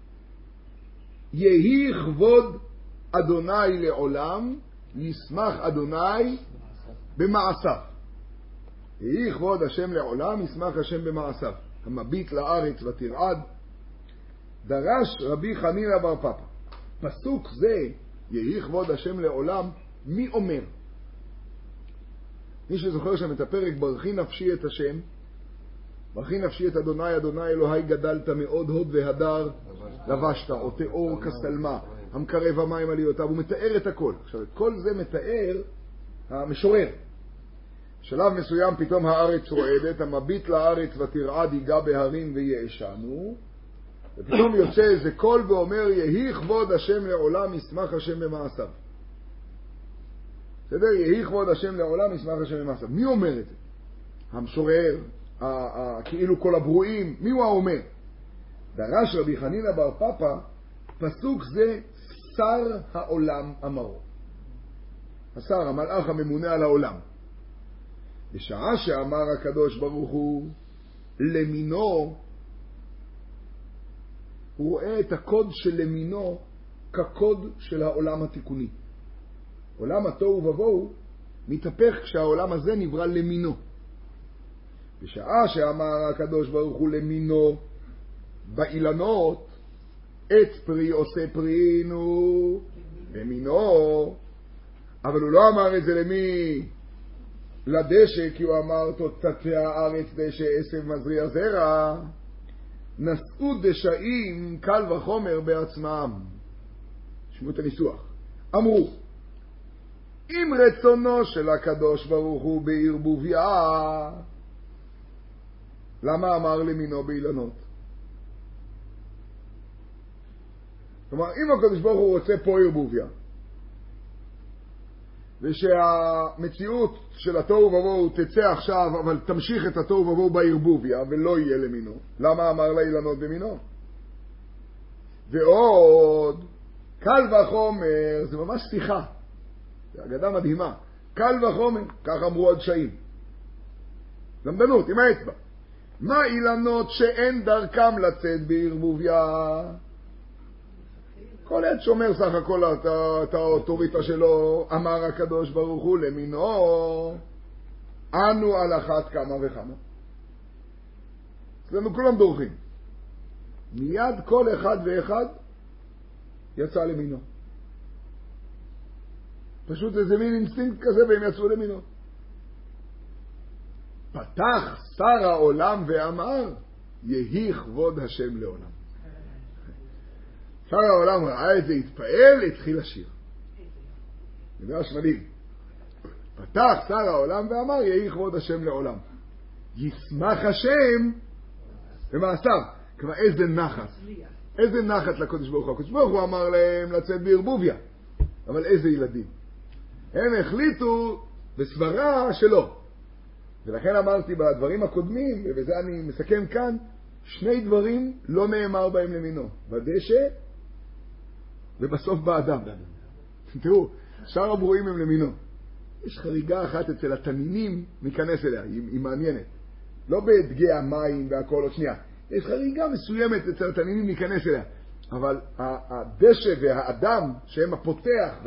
יהי כבוד אדוני לעולם, ישמח אדוני במעשיו. יהי כבוד השם לעולם, ישמח השם במעשיו. המביט לארץ ותרעד. דרש רבי חנינא בר פפא. פסוק זה, יהי כבוד השם לעולם, מי אומר? מי שזוכר שם את הפרק ברכי נפשי את השם, ברכי נפשי את אדוני, אדוני אלוהי גדלת מאוד הוד והדר לבשת, או תיאור כסלמה, המקרב המים עליותיו, הוא מתאר את הכל. עכשיו, את כל זה מתאר המשורר. בשלב מסוים פתאום הארץ רועדת, המביט לארץ ותרעד ייגע בהרים ויאשנו, ופתאום יוצא איזה קול ואומר, יהי כבוד השם לעולם, ישמח השם במעשיו. בסדר? יהי כבוד השם לעולם, ישמח השם במעשיו. מי אומר את זה? המשורר, כאילו כל הברואים, מי הוא האומר? דרש רבי חנינא בר פפא, פסוק זה שר העולם אמרו. השר, המלאך הממונה על העולם. בשעה שאמר הקדוש ברוך הוא למינו, הוא רואה את הקוד של למינו כקוד של העולם התיקוני. עולם התוהו ובוהו מתהפך כשהעולם הזה נברא למינו. בשעה שאמר הקדוש ברוך הוא למינו באילנות, עץ פרי עושה פרינו למינו, אבל הוא לא אמר את זה למי? לדשא, כי הוא אמר תוצאתי הארץ דשא עשב מזריע זרע. נשאו דשאים קל וחומר בעצמם. שמעו את הניסוח. אמרו, אם רצונו של הקדוש ברוך הוא בערבוביה, למה אמר למינו באילנות? כלומר, אם הקדוש ברוך הוא רוצה פה ערבוביה, ושהמציאות של התוהו ובוהו תצא עכשיו, אבל תמשיך את התוהו ובוהו בערבוביה ולא יהיה למינו, למה אמר לאילנות במינו? ועוד, קל וחומר, זה ממש שיחה, זה אגדה מדהימה, קל וחומר, כך אמרו הדשאים, למדנות עם האצבע. מה אילנות שאין דרכם לצאת בערבוביה? כל עת שומר סך הכל את האוטוריטה שלו, אמר הקדוש ברוך הוא למינו, אנו על אחת כמה וכמה. אצלנו כולם דורכים. מיד כל אחד ואחד יצא למינו. פשוט איזה מין אינסטינקט כזה והם יצאו למינו. פתח שר העולם ואמר, יהי כבוד השם לעולם. שר העולם ראה את זה, התפעל, התחיל לשיר. מדרש מדהים. פתח שר העולם ואמר, יהי כבוד השם לעולם. ישמח השם במעשיו. כלומר, איזה נחת. איזה נחת לקדוש ברוך הוא. הקדוש ברוך הוא אמר להם לצאת בערבוביה. אבל איזה ילדים. הם החליטו בסברה שלא. ולכן אמרתי בדברים הקודמים, ובזה אני מסכם כאן, שני דברים לא נאמר בהם למינו. בדשא ובסוף באדם. תראו, שאר הברואים הם למינו. יש חריגה אחת אצל התנינים, ניכנס אליה, היא מעניינת. לא בדגי המים והכל, עוד שנייה. יש חריגה מסוימת אצל התנינים, ניכנס אליה. אבל הדשא והאדם, שהם הפותח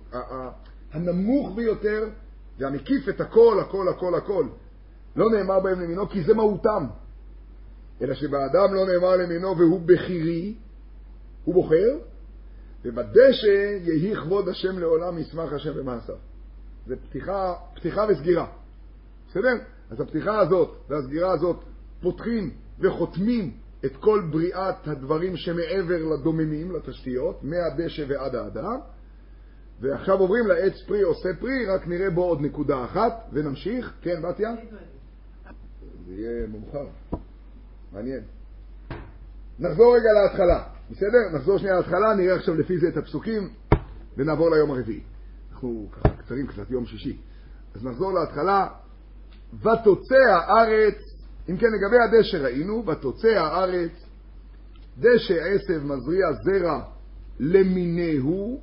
והנמוך ביותר, והמקיף את הכל, הכל, הכל, הכל, לא נאמר בהם למינו, כי זה מהותם. אלא שבאדם לא נאמר למינו והוא בחירי, הוא בוחר, ובדשא יהי כבוד השם לעולם, ישמח השם במעשיו. זה פתיחה וסגירה. בסדר? אז הפתיחה הזאת והסגירה הזאת פותחים וחותמים את כל בריאת הדברים שמעבר לדוממים, לתשתיות, מהדשא ועד האדם. ועכשיו עוברים לעץ פרי עושה פרי, רק נראה בו עוד נקודה אחת ונמשיך. כן, בתיה? זה יהיה מאוחר. מעניין. נחזור רגע להתחלה. בסדר? נחזור שנייה להתחלה, נראה עכשיו לפי זה את הפסוקים ונעבור ליום הרביעי. אנחנו ככה קצרים קצת, יום שישי. אז נחזור להתחלה. ותוצא הארץ, אם כן לגבי הדשא ראינו, ותוצא הארץ, דשא עשב מזריע זרע למינהו.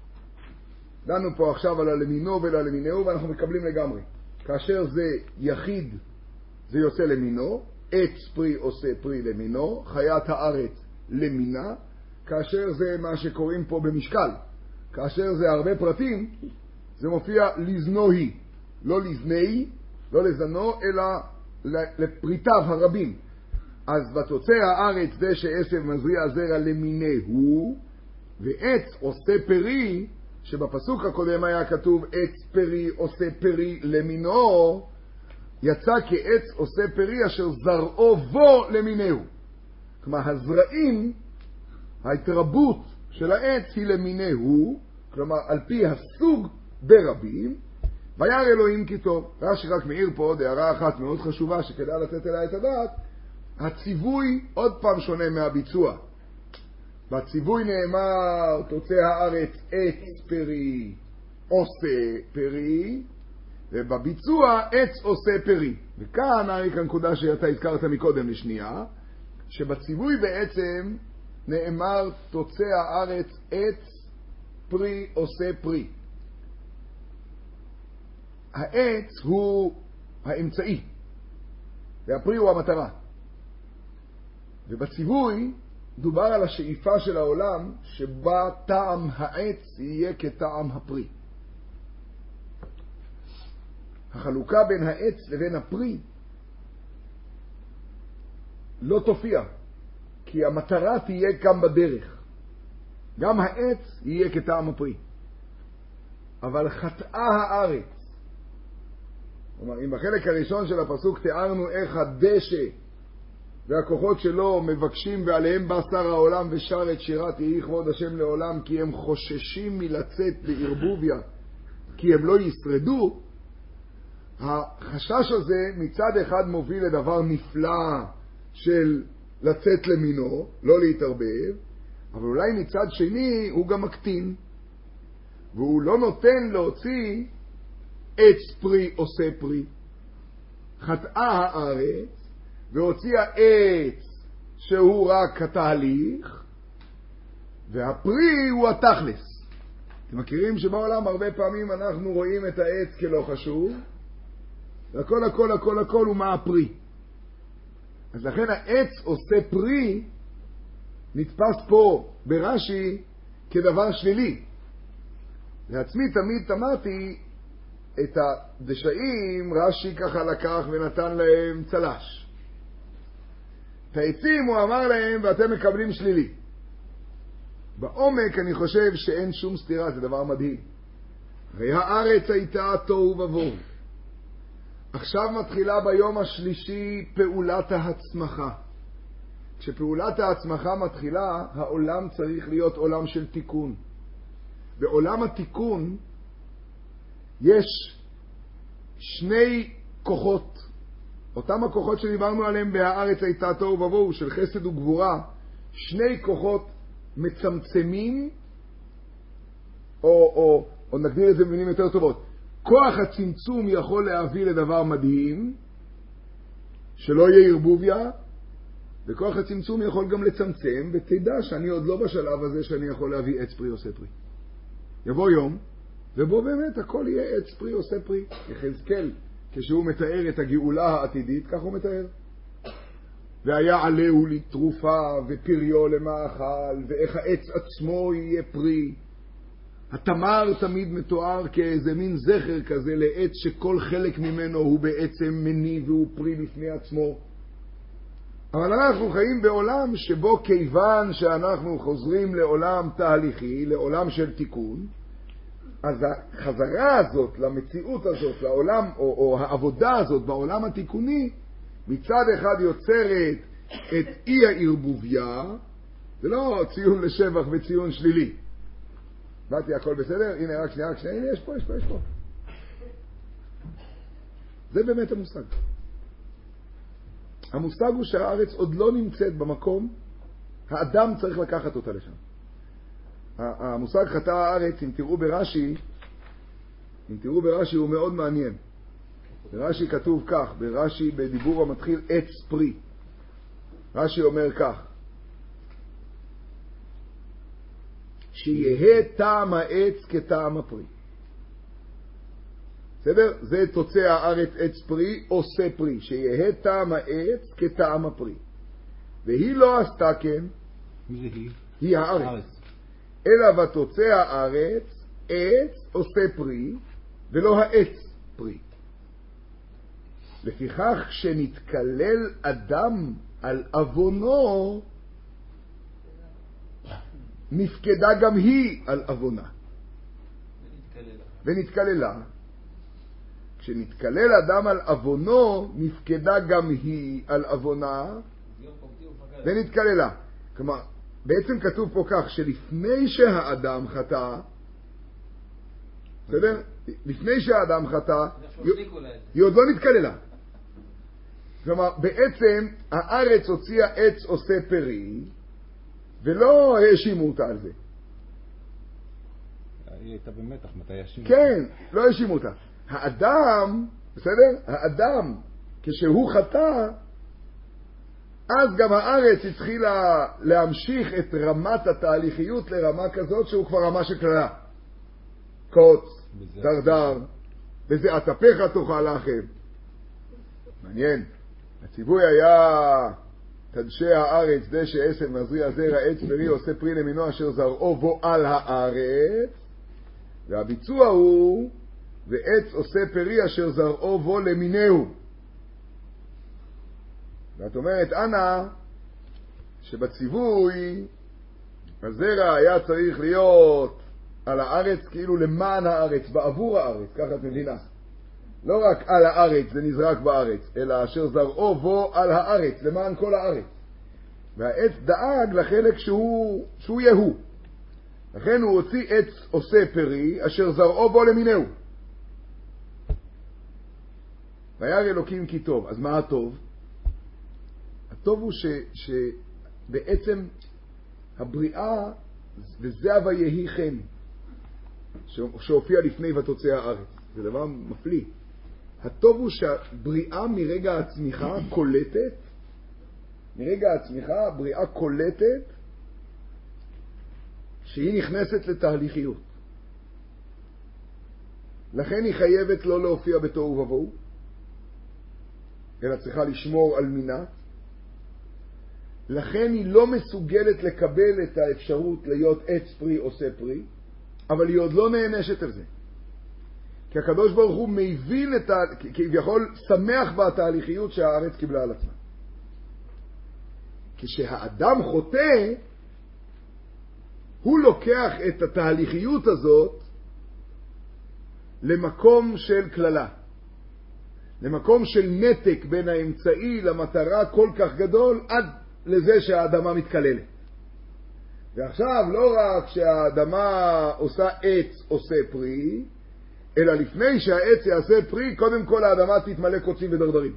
דנו פה עכשיו על הלמינו וללמינהו, ואנחנו מקבלים לגמרי. כאשר זה יחיד, זה יוצא למינו, עץ פרי עושה פרי למינו, חיית הארץ למינה, כאשר זה מה שקוראים פה במשקל. כאשר זה הרבה פרטים, זה מופיע לזנוהי, לא לזני, לא לזנו, אלא לפריטיו הרבים. אז ותוצא הארץ דשא עשב מזריע זרע למינהו, ועץ עושה פרי, שבפסוק הקודם היה כתוב עץ פרי עושה פרי למינו, יצא כעץ עושה פרי אשר זרעו בו למינהו. כלומר, הזרעים, ההתרבות של העץ היא למינהו, כלומר, על פי הסוג ברבים, וירא אלוהים כי טוב. רש"י רק מעיר פה עוד הערה אחת מאוד חשובה שכדאי לתת אליה את הדעת. הציווי עוד פעם שונה מהביצוע. בציווי נאמר, תוצא הארץ עץ פרי עושה פרי, ובביצוע עץ עושה פרי. וכאן אריק הנקודה שאתה הזכרת מקודם לשנייה, שבציווי בעצם נאמר תוצא הארץ עץ פרי עושה פרי. העץ הוא האמצעי, והפרי הוא המטרה. ובציווי דובר על השאיפה של העולם שבה טעם העץ יהיה כטעם הפרי. החלוקה בין העץ לבין הפרי לא תופיע, כי המטרה תהיה גם בדרך. גם העץ יהיה כטעם הפרי. אבל חטאה הארץ. כלומר, אם בחלק הראשון של הפסוק תיארנו איך הדשא והכוחות שלו מבקשים ועליהם בא שר העולם ושר את שירת יהי כבוד השם לעולם, כי הם חוששים מלצאת בערבוביה, כי הם לא ישרדו, החשש הזה מצד אחד מוביל לדבר נפלא של לצאת למינו, לא להתערבב, אבל אולי מצד שני הוא גם מקטין, והוא לא נותן להוציא עץ פרי עושה פרי. חטאה הארץ והוציאה עץ שהוא רק התהליך, והפרי הוא התכלס. אתם מכירים שבעולם הרבה פעמים אנחנו רואים את העץ כלא חשוב, והכל הכל הכל הכל הוא מה הפרי. אז לכן העץ עושה פרי נתפס פה ברש"י כדבר שלילי. לעצמי תמיד תמדתי את הדשאים, רש"י ככה לקח ונתן להם צלש. את העצים הוא אמר להם ואתם מקבלים שלילי. בעומק אני חושב שאין שום סתירה, זה דבר מדהים. הרי הארץ הייתה תוהו ובוהו. עכשיו מתחילה ביום השלישי פעולת ההצמחה. כשפעולת ההצמחה מתחילה, העולם צריך להיות עולם של תיקון. בעולם התיקון יש שני כוחות. אותם הכוחות שדיברנו עליהם בהארץ הייתה תוהו ובוהו, של חסד וגבורה, שני כוחות מצמצמים, או נגדיר את זה במילים יותר טובות. כוח הצמצום יכול להביא לדבר מדהים, שלא יהיה ערבוביה, וכוח הצמצום יכול גם לצמצם, ותדע שאני עוד לא בשלב הזה שאני יכול להביא עץ פרי עושה פרי. יבוא יום, ובו באמת הכל יהיה עץ פרי עושה פרי. יחזקאל, כשהוא מתאר את הגאולה העתידית, כך הוא מתאר. והיה עליהו לתרופה ופריו למאכל, ואיך העץ עצמו יהיה פרי. התמר תמיד מתואר כאיזה מין זכר כזה לעץ שכל חלק ממנו הוא בעצם מניב והוא פרי בפני עצמו. אבל אנחנו חיים בעולם שבו כיוון שאנחנו חוזרים לעולם תהליכי, לעולם של תיקון, אז החזרה הזאת למציאות הזאת, לעולם, או העבודה הזאת בעולם התיקוני, מצד אחד יוצרת את אי הערבוביה, זה לא ציון לשבח וציון שלילי. באתי, הכל בסדר? הנה, רק שנייה, הנה, יש פה. זה באמת המושג. המושג הוא שהארץ עוד לא נמצאת במקום, האדם צריך לקחת אותה לשם. המושג חטא הארץ, אם תראו ברש"י הוא מאוד מעניין. ברש"י כתוב כך, ברש"י בדיבור המתחיל עץ פרי. רש"י אומר כך, שיהיה טעם העץ כטעם הפרי. בסדר? זה תוצא הארץ עץ פרי עושה פרי, שיהיה טעם העץ כטעם הפרי. והיא לא עשתה כן, היא הארץ. אלא ותוצא הארץ עץ עושה פרי, ולא העץ פרי. לפיכך שנתקלל אדם על אבונו, נפקדה גם היא על אבונה. ונתקללה. כשנתקלל אדם על אבונו, נפקדה גם היא על אבונה ונתקללה. כלומר, בעצם כתוב פה כך, שלפני שהאדם חטא, בסדר? לפני שהאדם חטא, היא עוד לא נתקללה. כלומר, בעצם הארץ הוציאה עץ עושה פרי, ולא האשימו אותה על זה. היא הייתה במתח, מתי האשימו? כן, לא האשימו אותה. האדם, בסדר? האדם, כשהוא חטא, אז גם הארץ התחילה להמשיך את רמת התהליכיות לרמה כזאת שהוא כבר רמה של כללה. קוץ, דרדר, בזיעת אפיך תאכל לחם. מעניין. הציווי היה תדשי הארץ דשא עשב מזריע זרע עץ פרי עושה פרי למינו אשר זרעו בו על הארץ, והביצוע הוא ועץ עושה פרי אשר זרעו בו למינהו. ואת אומרת, אנא, שבציווי הזרע היה צריך להיות על הארץ כאילו למען הארץ, בעבור הארץ, ככה את מבינה. לא רק על הארץ, זה נזרק בארץ, אלא אשר זרעו בו על הארץ, למען כל הארץ. והעץ דאג לחלק שהוא יהו. לכן הוא הוציא עץ עושה פרי, אשר זרעו בו למינהו. וירא אלוקים כי טוב. אז מה הטוב? הטוב הוא שבעצם הבריאה, וזה ויהי חן, שהופיע לפני ותוצא הארץ. זה דבר מפליא. הטוב הוא שהבריאה מרגע הצמיחה קולטת, מרגע הצמיחה הבריאה קולטת שהיא נכנסת לתהליכיות. לכן היא חייבת לא להופיע בתוהו ובוהו, אלא צריכה לשמור על מינה. לכן היא לא מסוגלת לקבל את האפשרות להיות עץ פרי עושה פרי, אבל היא עוד לא נענשת על זה. כי הקדוש ברוך הוא מבין כביכול שמח בתהליכיות שהארץ קיבלה על עצמה. כשהאדם חוטא, הוא לוקח את התהליכיות הזאת למקום של כללה, למקום של נתק בין האמצעי למטרה כל כך גדול, עד לזה שהאדמה מתקללת. ועכשיו לא רק שהאדמה עושה עץ עושה פרי, אלא לפני שהעץ יעשה פרי, קודם כל האדמה תתמלא קוצים ודרדרים.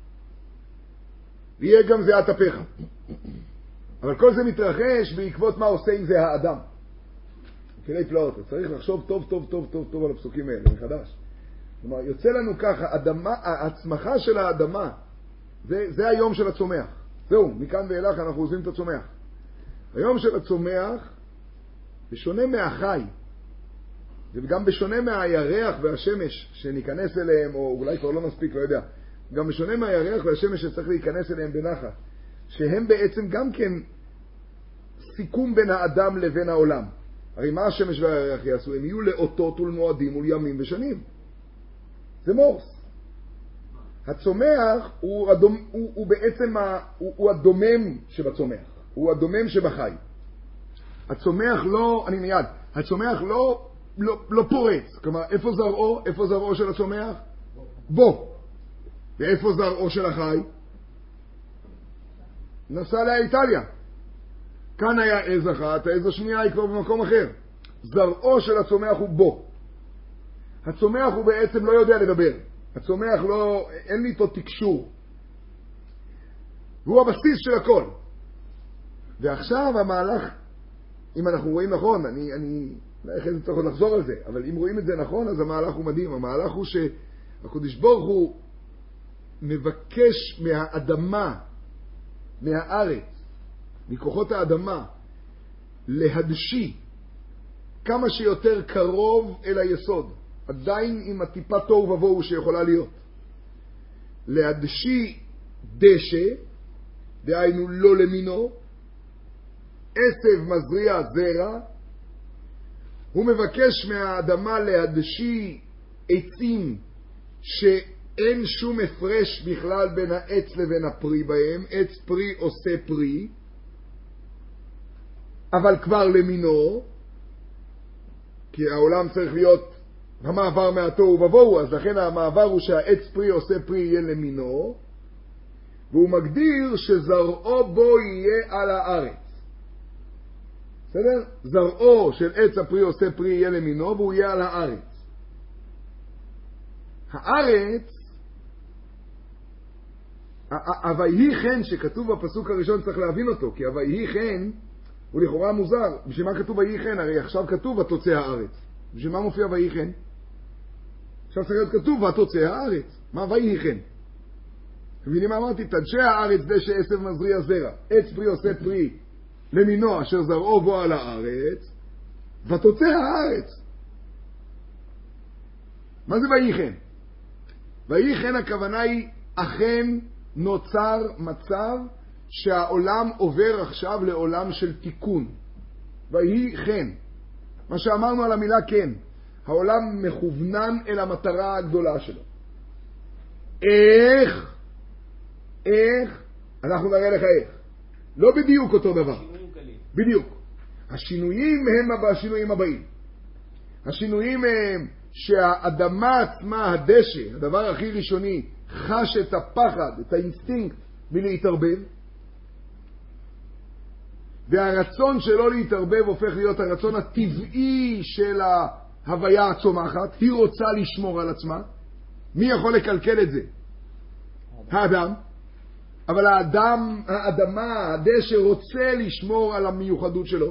ויהיה גם זיעת אפיך. אבל כל זה מתרחש בעקבות מה עושה עם זה האדם. כלי פלאות, צריך לחשוב טוב טוב טוב טוב טוב על הפסוקים האלה, מחדש. כלומר, יוצא לנו ככה, הצמחה של האדמה, זה היום של הצומח. זהו, מכאן ואילך אנחנו עוזבים את הצומח. היום של הצומח, בשונה מהחי, וגם בשונה מהירח והשמש שניכנס אליהם, או אולי כבר לא נספיק, לא יודע, גם בשונה מהירח והשמש שצריך להיכנס אליהם בנחת, שהם בעצם גם כן סיכום בין האדם לבין העולם. הרי מה השמש והירח יעשו? הם יהיו לאותות ולמועדים ולימים ושנים. זה מורס. הצומח הוא בעצם הוא הדומם שבצומח, הוא הדומם שבחי. הצומח לא, אני מיד, הצומח לא פורץ. כלומר, איפה זרעו? איפה זרעו של הצומח? בו. ואיפה זרעו של החי? נסע לאיטליה. כאן היה עז אחת, העז השנייה היא כבר במקום אחר. זרעו של הצומח הוא בו. הצומח הוא בעצם לא יודע לדבר. הצומח לא, אין לי איתו תקשור. והוא הבסיס של הכל. ועכשיו המהלך, אם אנחנו רואים נכון, אני אחרי זה צריך לחזור על זה, אבל אם רואים את זה נכון, אז המהלך הוא מדהים. המהלך הוא שהקדוש ברוך הוא מבקש מהאדמה, מהארץ, מכוחות האדמה, להדשי כמה שיותר קרוב אל היסוד, עדיין עם הטיפה תוהו ובוהו שיכולה להיות. להדשי דשא, דהיינו לא למינו, עשב מזריע זרע, הוא מבקש מהאדמה להדשי עצים שאין שום הפרש בכלל בין העץ לבין הפרי בהם, עץ פרי עושה פרי, אבל כבר למינו, כי העולם צריך להיות המעבר מהתוהו ובוהו, אז לכן המעבר הוא שהעץ פרי עושה פרי יהיה למינו, והוא מגדיר שזרעו בו יהיה על הארץ. בסדר? זרעו של עץ הפרי עושה פרי יהיה למינו, והוא יהיה על הארץ. הארץ, הויהי חן שכתוב בפסוק הראשון צריך להבין אותו, כי הויהי חן הוא לכאורה מוזר. בשביל מה כתוב ויהי חן? הרי עכשיו כתוב ותוצא הארץ. בשביל מה מופיע ויהי חן? עכשיו צריך להיות כתוב ותוצא הארץ. מה ויהי חן? אתם מבינים מה אמרתי? תדשא הארץ דשא עשב מזריע זרע. עץ פרי עושה פרי למינו אשר זרעו בו על הארץ, ותוצא הארץ. מה זה ויהי חן? ויהי חן הכוונה היא אכן נוצר מצב שהעולם עובר עכשיו לעולם של תיקון. ויהי חן. מה שאמרנו על המילה כן. העולם מכוונן אל המטרה הגדולה שלו. איך? אנחנו נראה לך איך. לא בדיוק אותו דבר. בדיוק. השינויים הם השינויים הבאים. השינויים הם שהאדמה עצמה, הדשא, הדבר הכי ראשוני, חש את הפחד, את האינסטינקט מלהתערבב, והרצון שלו להתערבב הופך להיות הרצון הטבעי של ההוויה הצומחת. היא רוצה לשמור על עצמה. מי יכול לקלקל את זה? האדם. אבל האדמה, הדשא רוצה לשמור על המיוחדות שלו.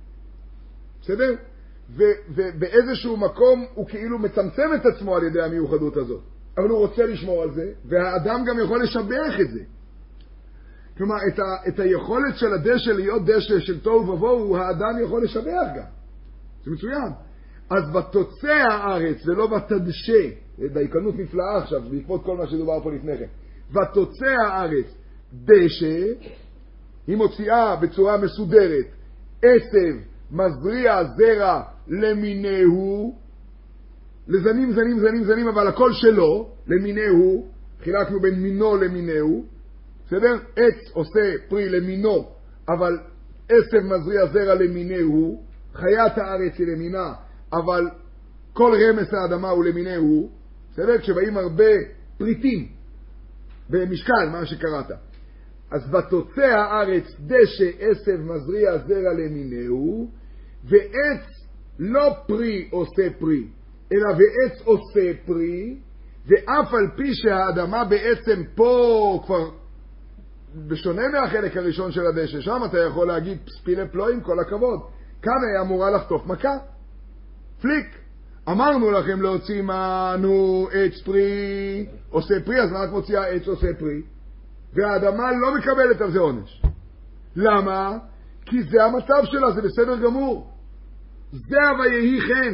בסדר? ובאיזשהו מקום הוא כאילו מצמצם את עצמו על ידי המיוחדות הזאת. אבל הוא רוצה לשמור על זה, והאדם גם יכול לשבח את זה. כלומר, את היכולת של הדשא להיות דשא של תוהו ובוהו, האדם יכול לשבח גם. זה מצוין. אז ותוצא הארץ ולא ותדשא, דייקנות נפלאה עכשיו, בעקבות כל מה שדובר פה לפני כן. ותוצא הארץ דשא, היא מוציאה בצורה מסודרת, עשב, מזריע, זרע, למיניהו, לזנים, זנים, זנים, זנים, אבל הכל שלו, למיניהו, חילקנו בין מינו למיניהו, בסדר? עץ עושה פרי למינו, אבל עשב מזריע זרע למיניהו, חיית הארץ היא למינה, אבל כל רמס האדמה הוא למיניהו, בסדר? כשבאים הרבה פריטים במשקל, מה שקראת. אז ותוצא הארץ דשא עשב מזריע זרע למיניהו, ועץ לא פרי עושה פרי, אלא ועץ עושה פרי, ואף על פי שהאדמה בעצם פה כבר בשונה מהחלק הראשון של הדשא, שם אתה יכול להגיד ספילה פלואים, כל הכבוד. כאן היה אמורה לחטוף מכה. פליק. אמרנו לכם להוציא מנו עץ פרי עושה פרי, אז מה את מוציאה עץ עושה פרי? והאדמה לא מקבלת על זה עונש. למה? כי זה המצב שלה, זה בסדר גמור. זה ויהי חן.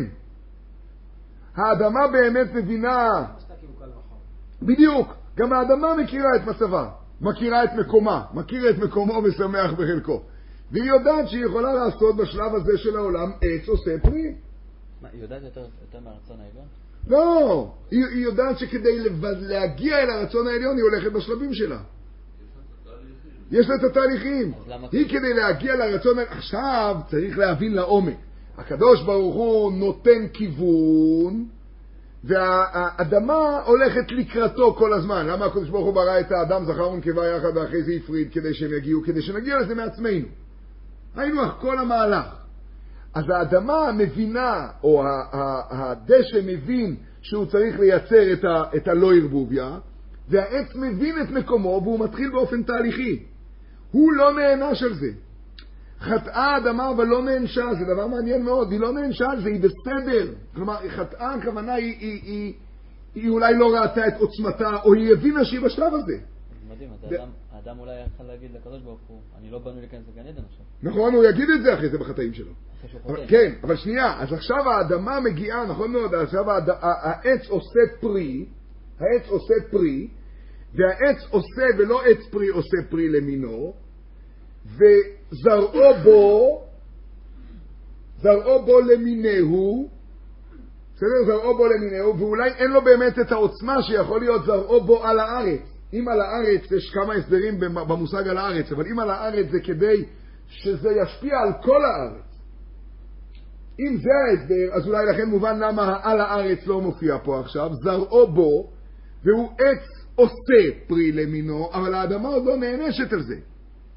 האדמה באמת מבינה. בדיוק. גם האדמה מכירה את מצבה. מכירה את מקומה. מכירה את מקומו ושמח בחלקו. והיא יודעת שהיא יכולה לעשות בשלב הזה של העולם עץ עושה פרי. מה, היא יודעת יותר מהרצון העליון? לא. היא יודעת שכדי להגיע אל הרצון העליון היא הולכת בשלבים שלה. יש לה את התהליכים. היא כדי להגיע לרצון... עכשיו צריך להבין לעומק. הקדוש ברוך הוא נותן כיוון, והאדמה הולכת לקראתו כל הזמן. למה הקדוש ברוך הוא ברא את האדם זכר ונקבה יחד ואחרי זה יפריד כדי שהם יגיעו? כדי שנגיע לזה מעצמנו. היינו כל המהלך. אז האדמה מבינה, או הדשא מבין שהוא צריך לייצר את הלא ערבוביה, והעץ מבין את מקומו והוא מתחיל באופן תהליכי. הוא לא נענש על זה. חטאה האדמה אבל לא נענשה, זה דבר מעניין מאוד, היא לא נענשה על זה, היא בסדר. כלומר, חטאה הכוונה היא אולי לא ראתה את עוצמתה, או היא הבינה שהיא בשלב הזה. מדהים, האדם אולי יכול להגיד לקדוש ברוך הוא, אני לא בנוי להיכנס לגן עדן עכשיו. נכון, הוא יגיד את זה אחרי זה בחטאים שלו. כן, אבל שנייה, אז עכשיו האדמה מגיעה, נכון מאוד, עכשיו העץ עושה פרי, העץ עושה פרי, והעץ עושה ולא עץ פרי עושה פרי למינו, וזרעו בו למיניהו, בסדר? זרעו בו למיניהו, ואולי אין לו באמת את העוצמה שיכול להיות זרעו בו על הארץ. אם על הארץ, יש כמה הסברים במושג על הארץ, אבל אם על הארץ זה כדי שזה ישפיע על כל הארץ. אם זה ההסבר, אז אולי לכן מובן למה על הארץ לא מופיע פה עכשיו, זרעו בו, והוא עץ עושה פרי למינו, אבל האדמה עוד לא נענשת על זה.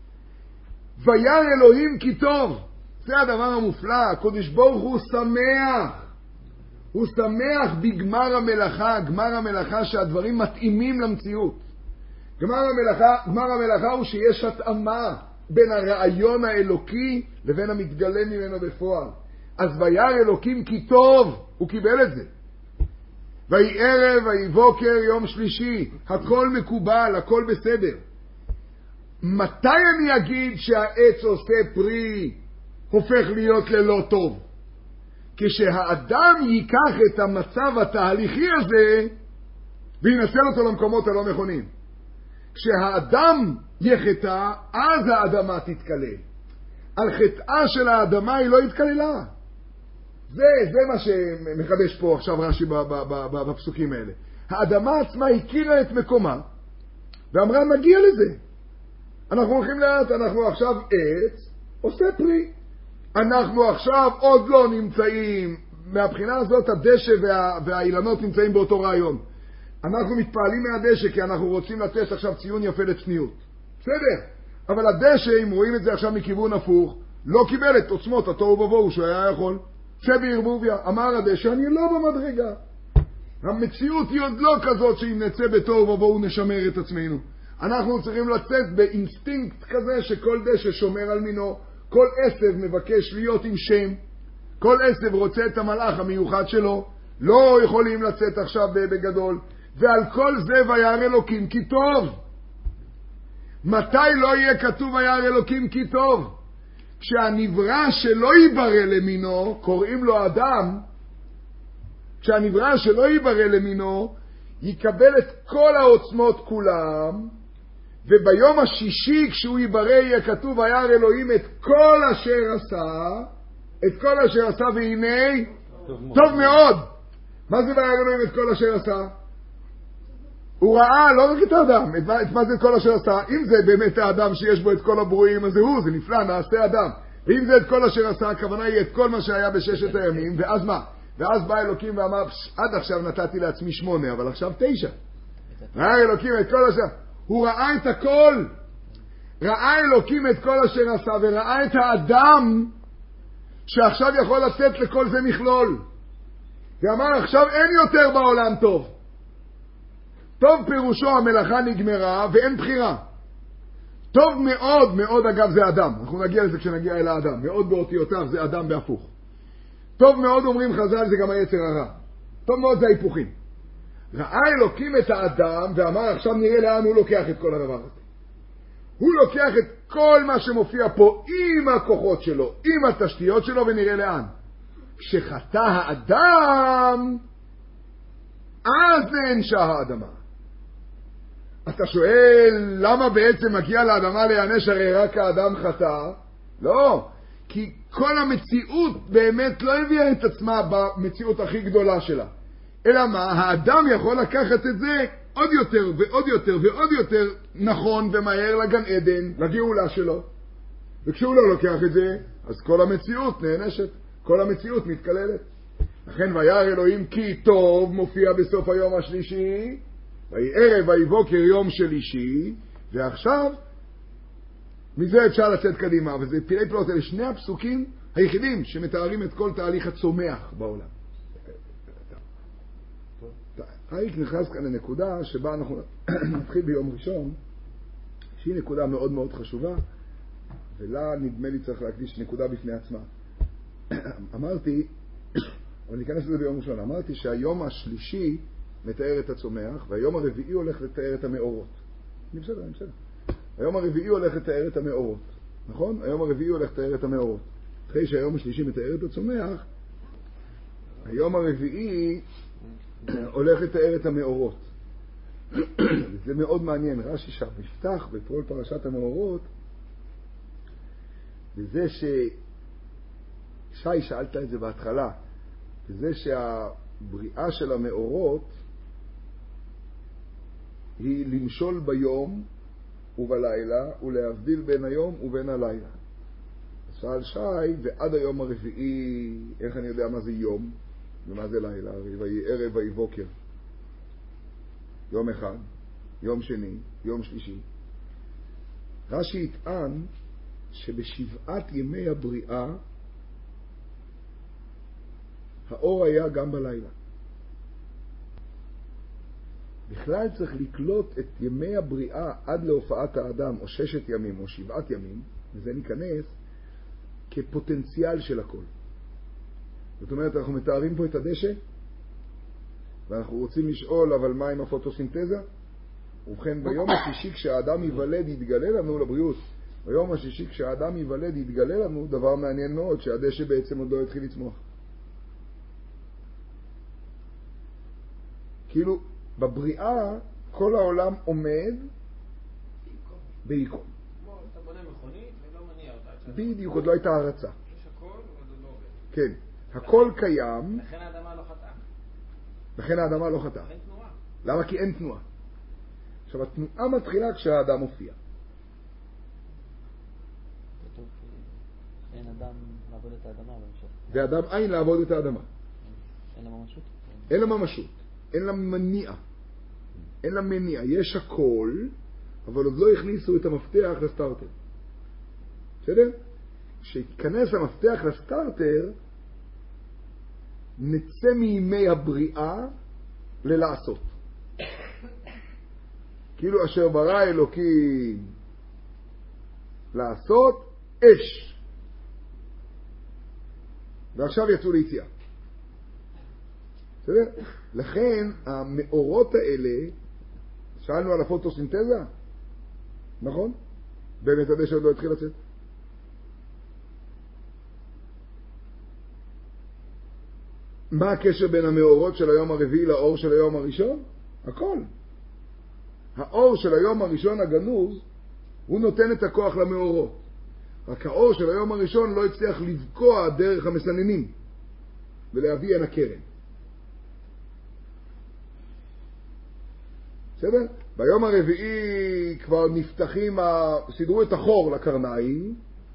וירא אלוהים כי טוב, זה הדבר המופלא, הקדוש ברוך הוא שמח. הוא שמח בגמר המלאכה, גמר המלאכה שהדברים מתאימים למציאות. גמר המלאכה הוא שיש התאמה בין הרעיון האלוקי לבין המתגלה ממנו בפועל. אז וירא אלוקים כי טוב, הוא קיבל את זה. ויהי ערב, ויהי בוקר, יום שלישי, הכל מקובל, הכל בסדר. מתי אני אגיד שהעץ עושה פרי הופך להיות ללא טוב? כשהאדם ייקח את המצב התהליכי הזה וינצל אותו למקומות הלא נכונים. כשהאדם יחטא, אז האדמה תתקלל. על חטאה של האדמה היא לא התקללה. זה מה שמחדש פה עכשיו רש"י בפסוקים האלה. האדמה עצמה הכירה את מקומה ואמרה נגיע לזה. אנחנו הולכים לאט, אנחנו עכשיו עץ עושה פרי. אנחנו עכשיו עוד לא נמצאים, מהבחינה הזאת הדשא והאילנות נמצאים באותו רעיון. אנחנו מתפעלים מהדשא כי אנחנו רוצים לתת עכשיו ציון יפה לצניעות. בסדר, אבל הדשא, אם רואים את זה עכשיו מכיוון הפוך, לא קיבל את עוצמות התוהו ובוהו שהוא היה יכול. צא בערבוביה, אמר הדשא, אני לא במדרגה. המציאות היא עוד לא כזאת שאם נצא בתוהו ובוהו נשמר את עצמנו. אנחנו צריכים לצאת באינסטינקט כזה שכל דשא שומר על מינו. כל עשב מבקש להיות עם שם. כל עשב רוצה את המלאך המיוחד שלו. לא יכולים לצאת עכשיו בגדול. ועל כל זה וירא אלוקים כי טוב. מתי לא יהיה כתוב וירא אלוקים כי טוב? כשהנברא שלא ייברא למינו, קוראים לו אדם, כשהנברא שלא ייברא למינו, יקבל את כל העוצמות כולם, וביום השישי כשהוא ייברא יהיה כתוב וירא אלוהים את כל אשר עשה, את כל אשר עשה והנה טוב מאוד. מה זה וירא אלוהים את כל אשר עשה? הוא ראה לא רק את האדם, את מה זה את כל אשר עשה. אם זה באמת האדם שיש בו את כל הברואים, אז זה נפלא, נעשה אדם. ואם זה את כל אשר עשה, הכוונה היא את כל מה שהיה בששת הימים, ואז מה? ואז בא אלוקים ואמר, עד עכשיו נתתי לעצמי 8, אבל עכשיו 9. ראה אלוקים את כל אשר... הוא ראה את הכל. ראה אלוקים את כל אשר עשה, וראה את האדם שעכשיו יכול לתת לכל זה מכלול. ואמר, עכשיו אין יותר בעולם טוב. טוב פירושו המלאכה נגמרה ואין בחירה. טוב מאוד מאוד, אגב, זה אדם. אנחנו נגיע לזה כשנגיע אל האדם. מאוד באותיותיו זה אדם בהפוך. טוב מאוד אומרים חז"ל זה גם היצר הרע. טוב מאוד זה ההיפוכים. ראה אלוקים את האדם ואמר עכשיו נראה לאן הוא לוקח את כל הדבר הזה. הוא לוקח את כל מה שמופיע פה עם הכוחות שלו, עם התשתיות שלו, ונראה לאן. כשחטא האדם, אז נענשה האדמה. אתה שואל למה בעצם מגיע לאדמה להיענש, הרי רק האדם חטא? לא, כי כל המציאות באמת לא הביאה את עצמה במציאות הכי גדולה שלה. אלא מה? האדם יכול לקחת את זה עוד יותר ועוד יותר ועוד יותר נכון ומהר לגן עדן, לגאולה שלו. וכשהוא לא לוקח את זה, אז כל המציאות נענשת, כל המציאות מתקללת. לכן וירא אלוהים כי טוב מופיע בסוף היום השלישי, ויהי ערב ויהי בוקר יום שלישי, ועכשיו מזה אפשר לצאת קדימה, וזה פלאי פלאות, אלה שני הפסוקים היחידים שמתארים את כל תהליך הצומח בעולם. אריק נכנס כאן לנקודה שבה אנחנו נתחיל ביום ראשון, שהיא נקודה מאוד מאוד חשובה, ולה נדמה לי צריך להקדיש נקודה בפני עצמה. אמרתי, אבל ניכנס לזה ביום ראשון, אמרתי שהיום השלישי מתאר את הצומח, והיום הרביעי הולך לתאר את המאורות. אני בסדר. היום הרביעי הולך לתאר את המאורות. נכון? היום הרביעי הולך לתאר את המאורות. אחרי שהיום השלישי מתאר את הצומח, היום הרביעי הולך לתאר את המאורות. זה מאוד מעניין. רש"י שם יפתח בכל פרשת המאורות, וזה שי שאלת את זה בהתחלה, וזה שהבריאה של המאורות היא למשול ביום ובלילה ולהבדיל בין היום ובין הלילה. אז שאל שי, ועד היום הרביעי, איך אני יודע מה זה יום ומה זה לילה? ויהי ערב ויהי בוקר. יום אחד, יום שני, יום שלישי. רש"י יטען שבשבעת ימי הבריאה האור היה גם בלילה. בכלל צריך לקלוט את ימי הבריאה עד להופעת האדם, או 6 ימים או 7 ימים, וזה ניכנס כפוטנציאל של הכל. זאת אומרת, אנחנו מתארים פה את הדשא, ואנחנו רוצים לשאול, אבל מה עם הפוטוסינתזה? ובכן, ביום השישי כשהאדם ייוולד יתגלה לנו, לבריאות, ביום השישי כשהאדם ייוולד יתגלה לנו דבר מעניין מאוד, שהדשא בעצם עוד לא התחיל לצמוח. כאילו, בבריאה כל העולם עומד בעיקום. אתה בונה מכונית ולא מניע אותה. בדיוק, עוד לא הייתה הרצה. יש הכל, אבל לא עובד. כן, הכל קיים. לכן האדמה לא חטאה. לכן האדמה לא חטאה. אין תנועה. למה? כי אין תנועה. עכשיו, התנועה מתחילה כשהאדם מופיע. כתוב אין אדם לעבוד את האדמה בהמשך. ואדם אין לעבוד את האדמה. אין לה ממשות? אין לה ממשות. אין לה מניע. אין לה מניע. יש הכל, אבל עוד לא הכניסו את המפתח לסטארטר. בסדר? כשייכנס המפתח לסטארטר, נצא מימי הבריאה ללעשות. כאילו אשר ברא אלוקים לעשות אש. ועכשיו יצאו ליציאה. בסדר? לכן המאורות האלה, שאלנו על הפוטוסינתזה, נכון? באמת הדשא עוד לא התחיל לצאת. מה הקשר בין המאורות של היום הרביעי לאור של היום הראשון? הכל. האור של היום הראשון הגנוז, הוא נותן את הכוח למאורות. רק האור של היום הראשון לא הצליח לבקוע דרך המסננים ולהביא אל הקרן. בסדר? ביום הרביעי כבר נפתחים, סידרו את החור לקרניים,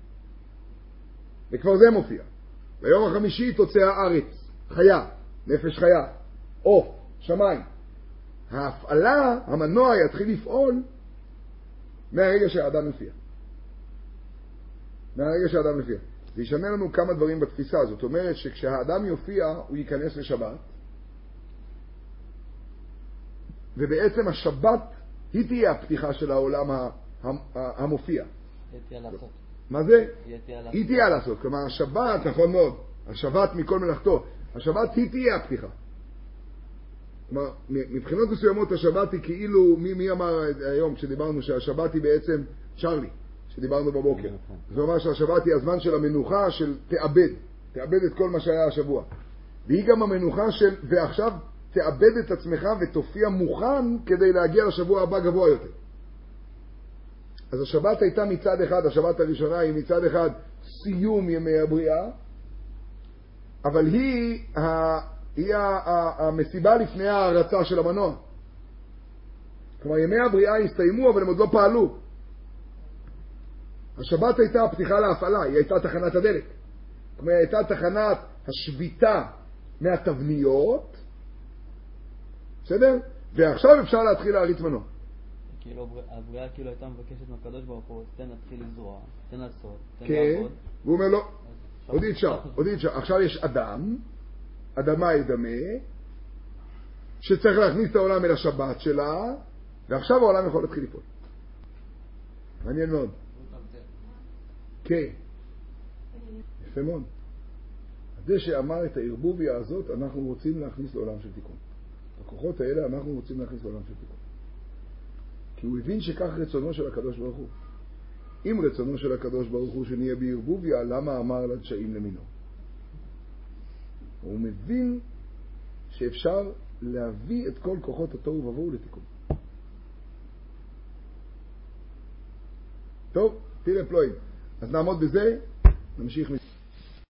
וכבר זה מופיע. ביום החמישי תוצא הארץ, חיה, נפש חיה, עוף, שמיים. ההפעלה, המנוע יתחיל לפעול מהרגע שהאדם מופיע. מהרגע שהאדם מופיע. זה ישנה לנו כמה דברים בתפיסה. זאת אומרת שכשהאדם יופיע, הוא ייכנס לשבת, ובעצם השבת היא תהיה הפתיחה של העולם המופיע. היא תהיה לעשות. מה זה? היא תהיה לעשות. כלומר, השבת, נכון מאוד, השבת מכל מלאכתו, השבת היא תהיה הפתיחה. כלומר, מבחינות מסוימות השבת היא כאילו, מי אמר היום כשדיברנו שהשבת היא בעצם צ'רלי, שדיברנו בבוקר. זאת אומרת שהשבת היא הזמן של המנוחה של תאבד את כל מה שהיה השבוע. והיא גם המנוחה של, ועכשיו תאבד את עצמך ותופיע מוכן כדי להגיע לשבוע הבא גבוה יותר. אז השבת הייתה מצד אחד, השבת הראשונה היא מצד אחד סיום ימי הבריאה, אבל היא המסיבה לפני ההרצה של המנוע. כלומר, ימי הבריאה הסתיימו, אבל הם עוד לא פעלו. השבת הייתה הפתיחה להפעלה, היא הייתה תחנת הדלק. כלומר, היא הייתה תחנת השביתה מהתבניות, בסדר? ועכשיו אפשר להתחיל להריץ מנוע. כאילו, הבריאה כאילו הייתה מבקשת מהקדוש ברוך הוא, תן להתחיל לזרוע, תן לעשות, תן כן, לעבוד. והוא אומר לו, עוד אפשר. עכשיו יש אדם, אדמה ידמה, שצריך להכניס את העולם אל השבת שלה, ועכשיו העולם יכול להתחיל לפעול. מעניין מאוד. כן. יפה מאוד. זה שאמר את הערבוביה הזאת, אנחנו רוצים להכניס לעולם של תיקון. הכוחות האלה אנחנו רוצים להכניס לעולם של תיקון. כי הוא הבין שכך רצונו של הקדוש ברוך הוא. אם רצונו של הקדוש ברוך הוא שנהיה בערבוביה, למה אמר לדשאים למינו? הוא מבין שאפשר להביא את כל כוחות התוהו ובוהו לתיקון. טוב, תראה פלואים. אז נעמוד בזה, נמשיך